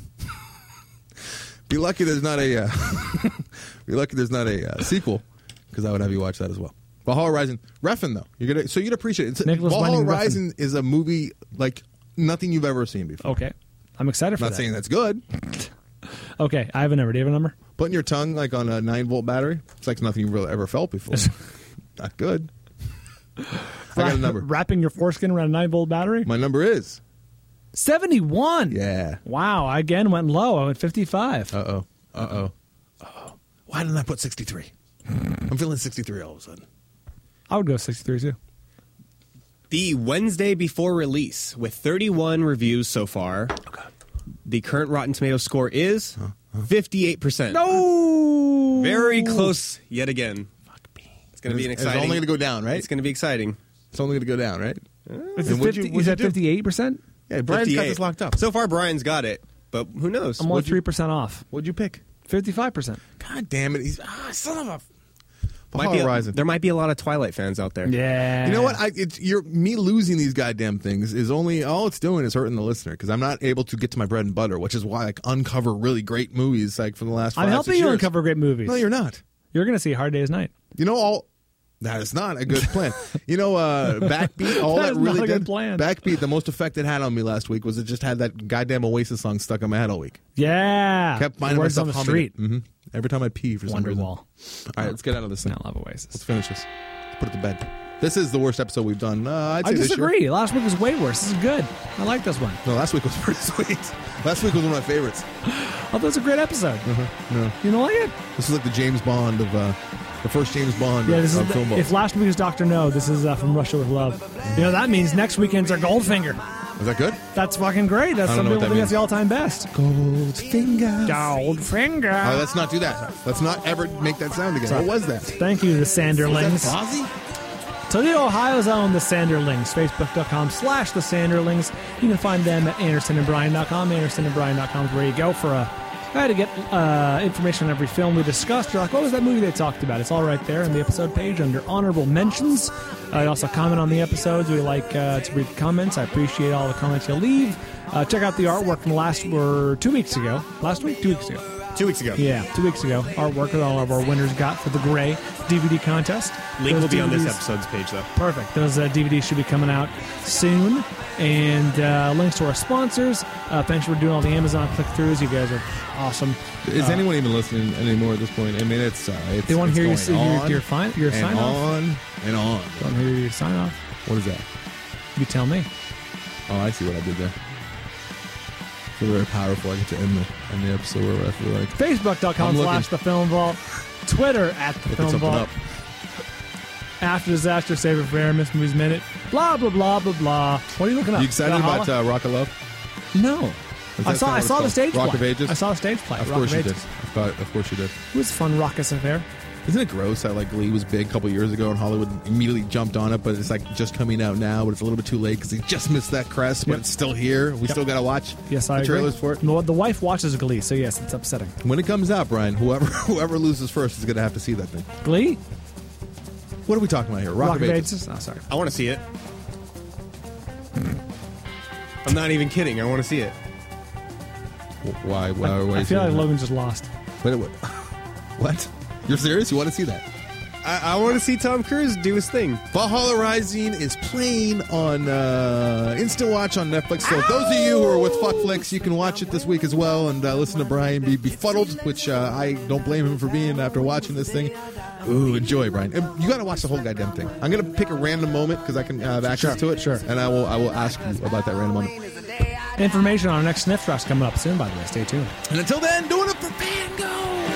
Be lucky there's not a. Uh, be lucky there's not a uh, sequel, because I would have you watch that as well. Valhalla Rising, Refn though. You're gonna so you'd appreciate it. It's, Nicholas Valhalla Winding Refn. Rising is a movie like nothing you've ever seen before. Okay, I'm excited I'm for not that. saying that's good. Okay, I have a number. Do you have a number? Putting your tongue like on a nine volt battery, it's like nothing you've really ever felt before. Not good. I got a number. Wrapping your foreskin around a nine volt battery. My number is seventy-one. yeah. Wow. I again went low. I went fifty-five. Uh oh. Uh oh. Uh oh. Why didn't I put sixty-three? I'm feeling sixty-three all of a sudden. I would go sixty-three too. The Wednesday before release with thirty-one reviews so far. Okay. The current Rotten Tomatoes score is fifty-eight percent. No. Very close yet again. It's going to be an It's exciting. only going to go down, right? It's going to be exciting. It's only going to go down, right? Is And it what'd fifty? you- what'd Is you that do? fifty-eight percent? Yeah, Brian's got fifty-eight. this locked up. So far, Brian's got it, but who knows? I'm only What'd you- three percent off. What'd you pick? Fifty-five percent. God damn it! He's ah, son of a. Might Valhalla be a- Rising. there might be a lot of Twilight fans out there. Yeah. You know what? I, it's you're me losing these goddamn things is only all it's doing is hurting the listener because I'm not able to get to my bread and butter, which is why I like, uncover really great movies like for the last. Five, I'm helping six you years. uncover great movies. No, you're not. You're going to see Hard Day's Night. You know all. That is not a good plan. You know, uh, Backbeat. All That that, is really not a did. good plan. Backbeat. The most effect it had on me last week was it just had that goddamn Oasis song stuck in my head all week. Yeah. Kept finding Words myself on the humming street. it. Mm-hmm. Every time I pee for some reason. Wonderwall. All right, let's get out of this thing. I love Oasis. Let's finish this. Let's put it to bed. This is the worst episode we've done. Uh, I'd say I this year. disagree. Last week was way worse. This is good. I like this one. No, last week was pretty sweet. Last week was one of my favorites. Oh, that's a great episode. No, You don't like it? this is like the James Bond of uh, the first James Bond Yeah, of, this is of the, film. if last week was Doctor No, this is uh, from Russia with Love. You know that means next weekend's our Goldfinger. Is that good? That's fucking great. That's I some don't know people what think that that's the all-time best. Goldfinger. Goldfinger. Oh, let's not do that. Let's not ever make that sound again. What was that? Thank you, the Sanderlings. Was that Fozzie? Toledo, Ohio's own The Sanderlings. Facebook.com slash The Sanderlings. You can find them at Anderson and Brian dot com. Anderson and Brian dot com is where you go for a... I had to get uh, information on every film we discussed. You're like, what was that movie they talked about? It's all right there on the episode page under honorable mentions. Uh, you also comment on the episodes. We like uh, to read the comments. I appreciate all the comments you leave. Uh, check out the artwork from last or two weeks ago. Last week? Two weeks ago. Two weeks ago. Yeah, two weeks ago. Artwork that all of our winners got for the Gray D V D contest. Link Those will be on this D V Ds episode's page, though. Perfect. Those uh, D V Ds should be coming out soon. And uh, links to our sponsors. Uh, thanks for doing all the Amazon click-throughs. You guys are awesome. Is Uh, anyone even listening anymore at this point? I mean, it's uh, it's They want to it's hear your, going your, on your, fine, your and sign off. on and on. They want to hear your sign off. What is that? You tell me. Oh, I see what I did there. I feel very powerful. I get to end the end the episode where I feel like Facebook.com I'm looking. slash The Film Vault. Twitter at The looking Film something Vault. up. After Disaster, Save It for Air, Miss Movies Minute. Blah, blah, blah, blah, blah. What are you looking up? You excited Valhalla? about uh, Rock of Love? No. Is I that saw not I what saw the it's stage called? Rock play. of Ages? I saw the stage play. Of Rock course of you did. Ages. I thought, of course you did. It was a fun raucous affair. Isn't it gross how like Glee was big a couple years ago and Hollywood immediately jumped on it, but it's like just coming out now, but it's a little bit too late because they just missed that crest, but Yep. it's still here. We Yep. still got to watch Yes, I the agree. trailers for it. The, the wife watches Glee, so yes, it's upsetting. When it comes out, Brian, whoever whoever loses first is going to have to see that thing. Glee? What are we talking about here? Rock, of Ages. Oh, sorry. I want to see it. I'm not even kidding. I want to see it. Wh- Why? Why? why I is feel it- like Logan just lost. Wait, wait. What? You're serious? You want to see that? I, I want to see Tom Cruise do his thing. Valhalla Rising is playing on uh, Instant Watch on Netflix. So those of you who are with Fuckflix, you can watch it this week as well and uh, listen to Brian be befuddled, which uh, I don't blame him for being after watching this thing. Ooh, enjoy, Brian. And you got to watch the whole goddamn thing. I'm going to pick a random moment because I can have access Sure, to it. sure. And I will I will ask you about that random moment. Information on our next Sniff Tracks coming up soon, by the way. Stay tuned. And until then, doing it for Van Gogh.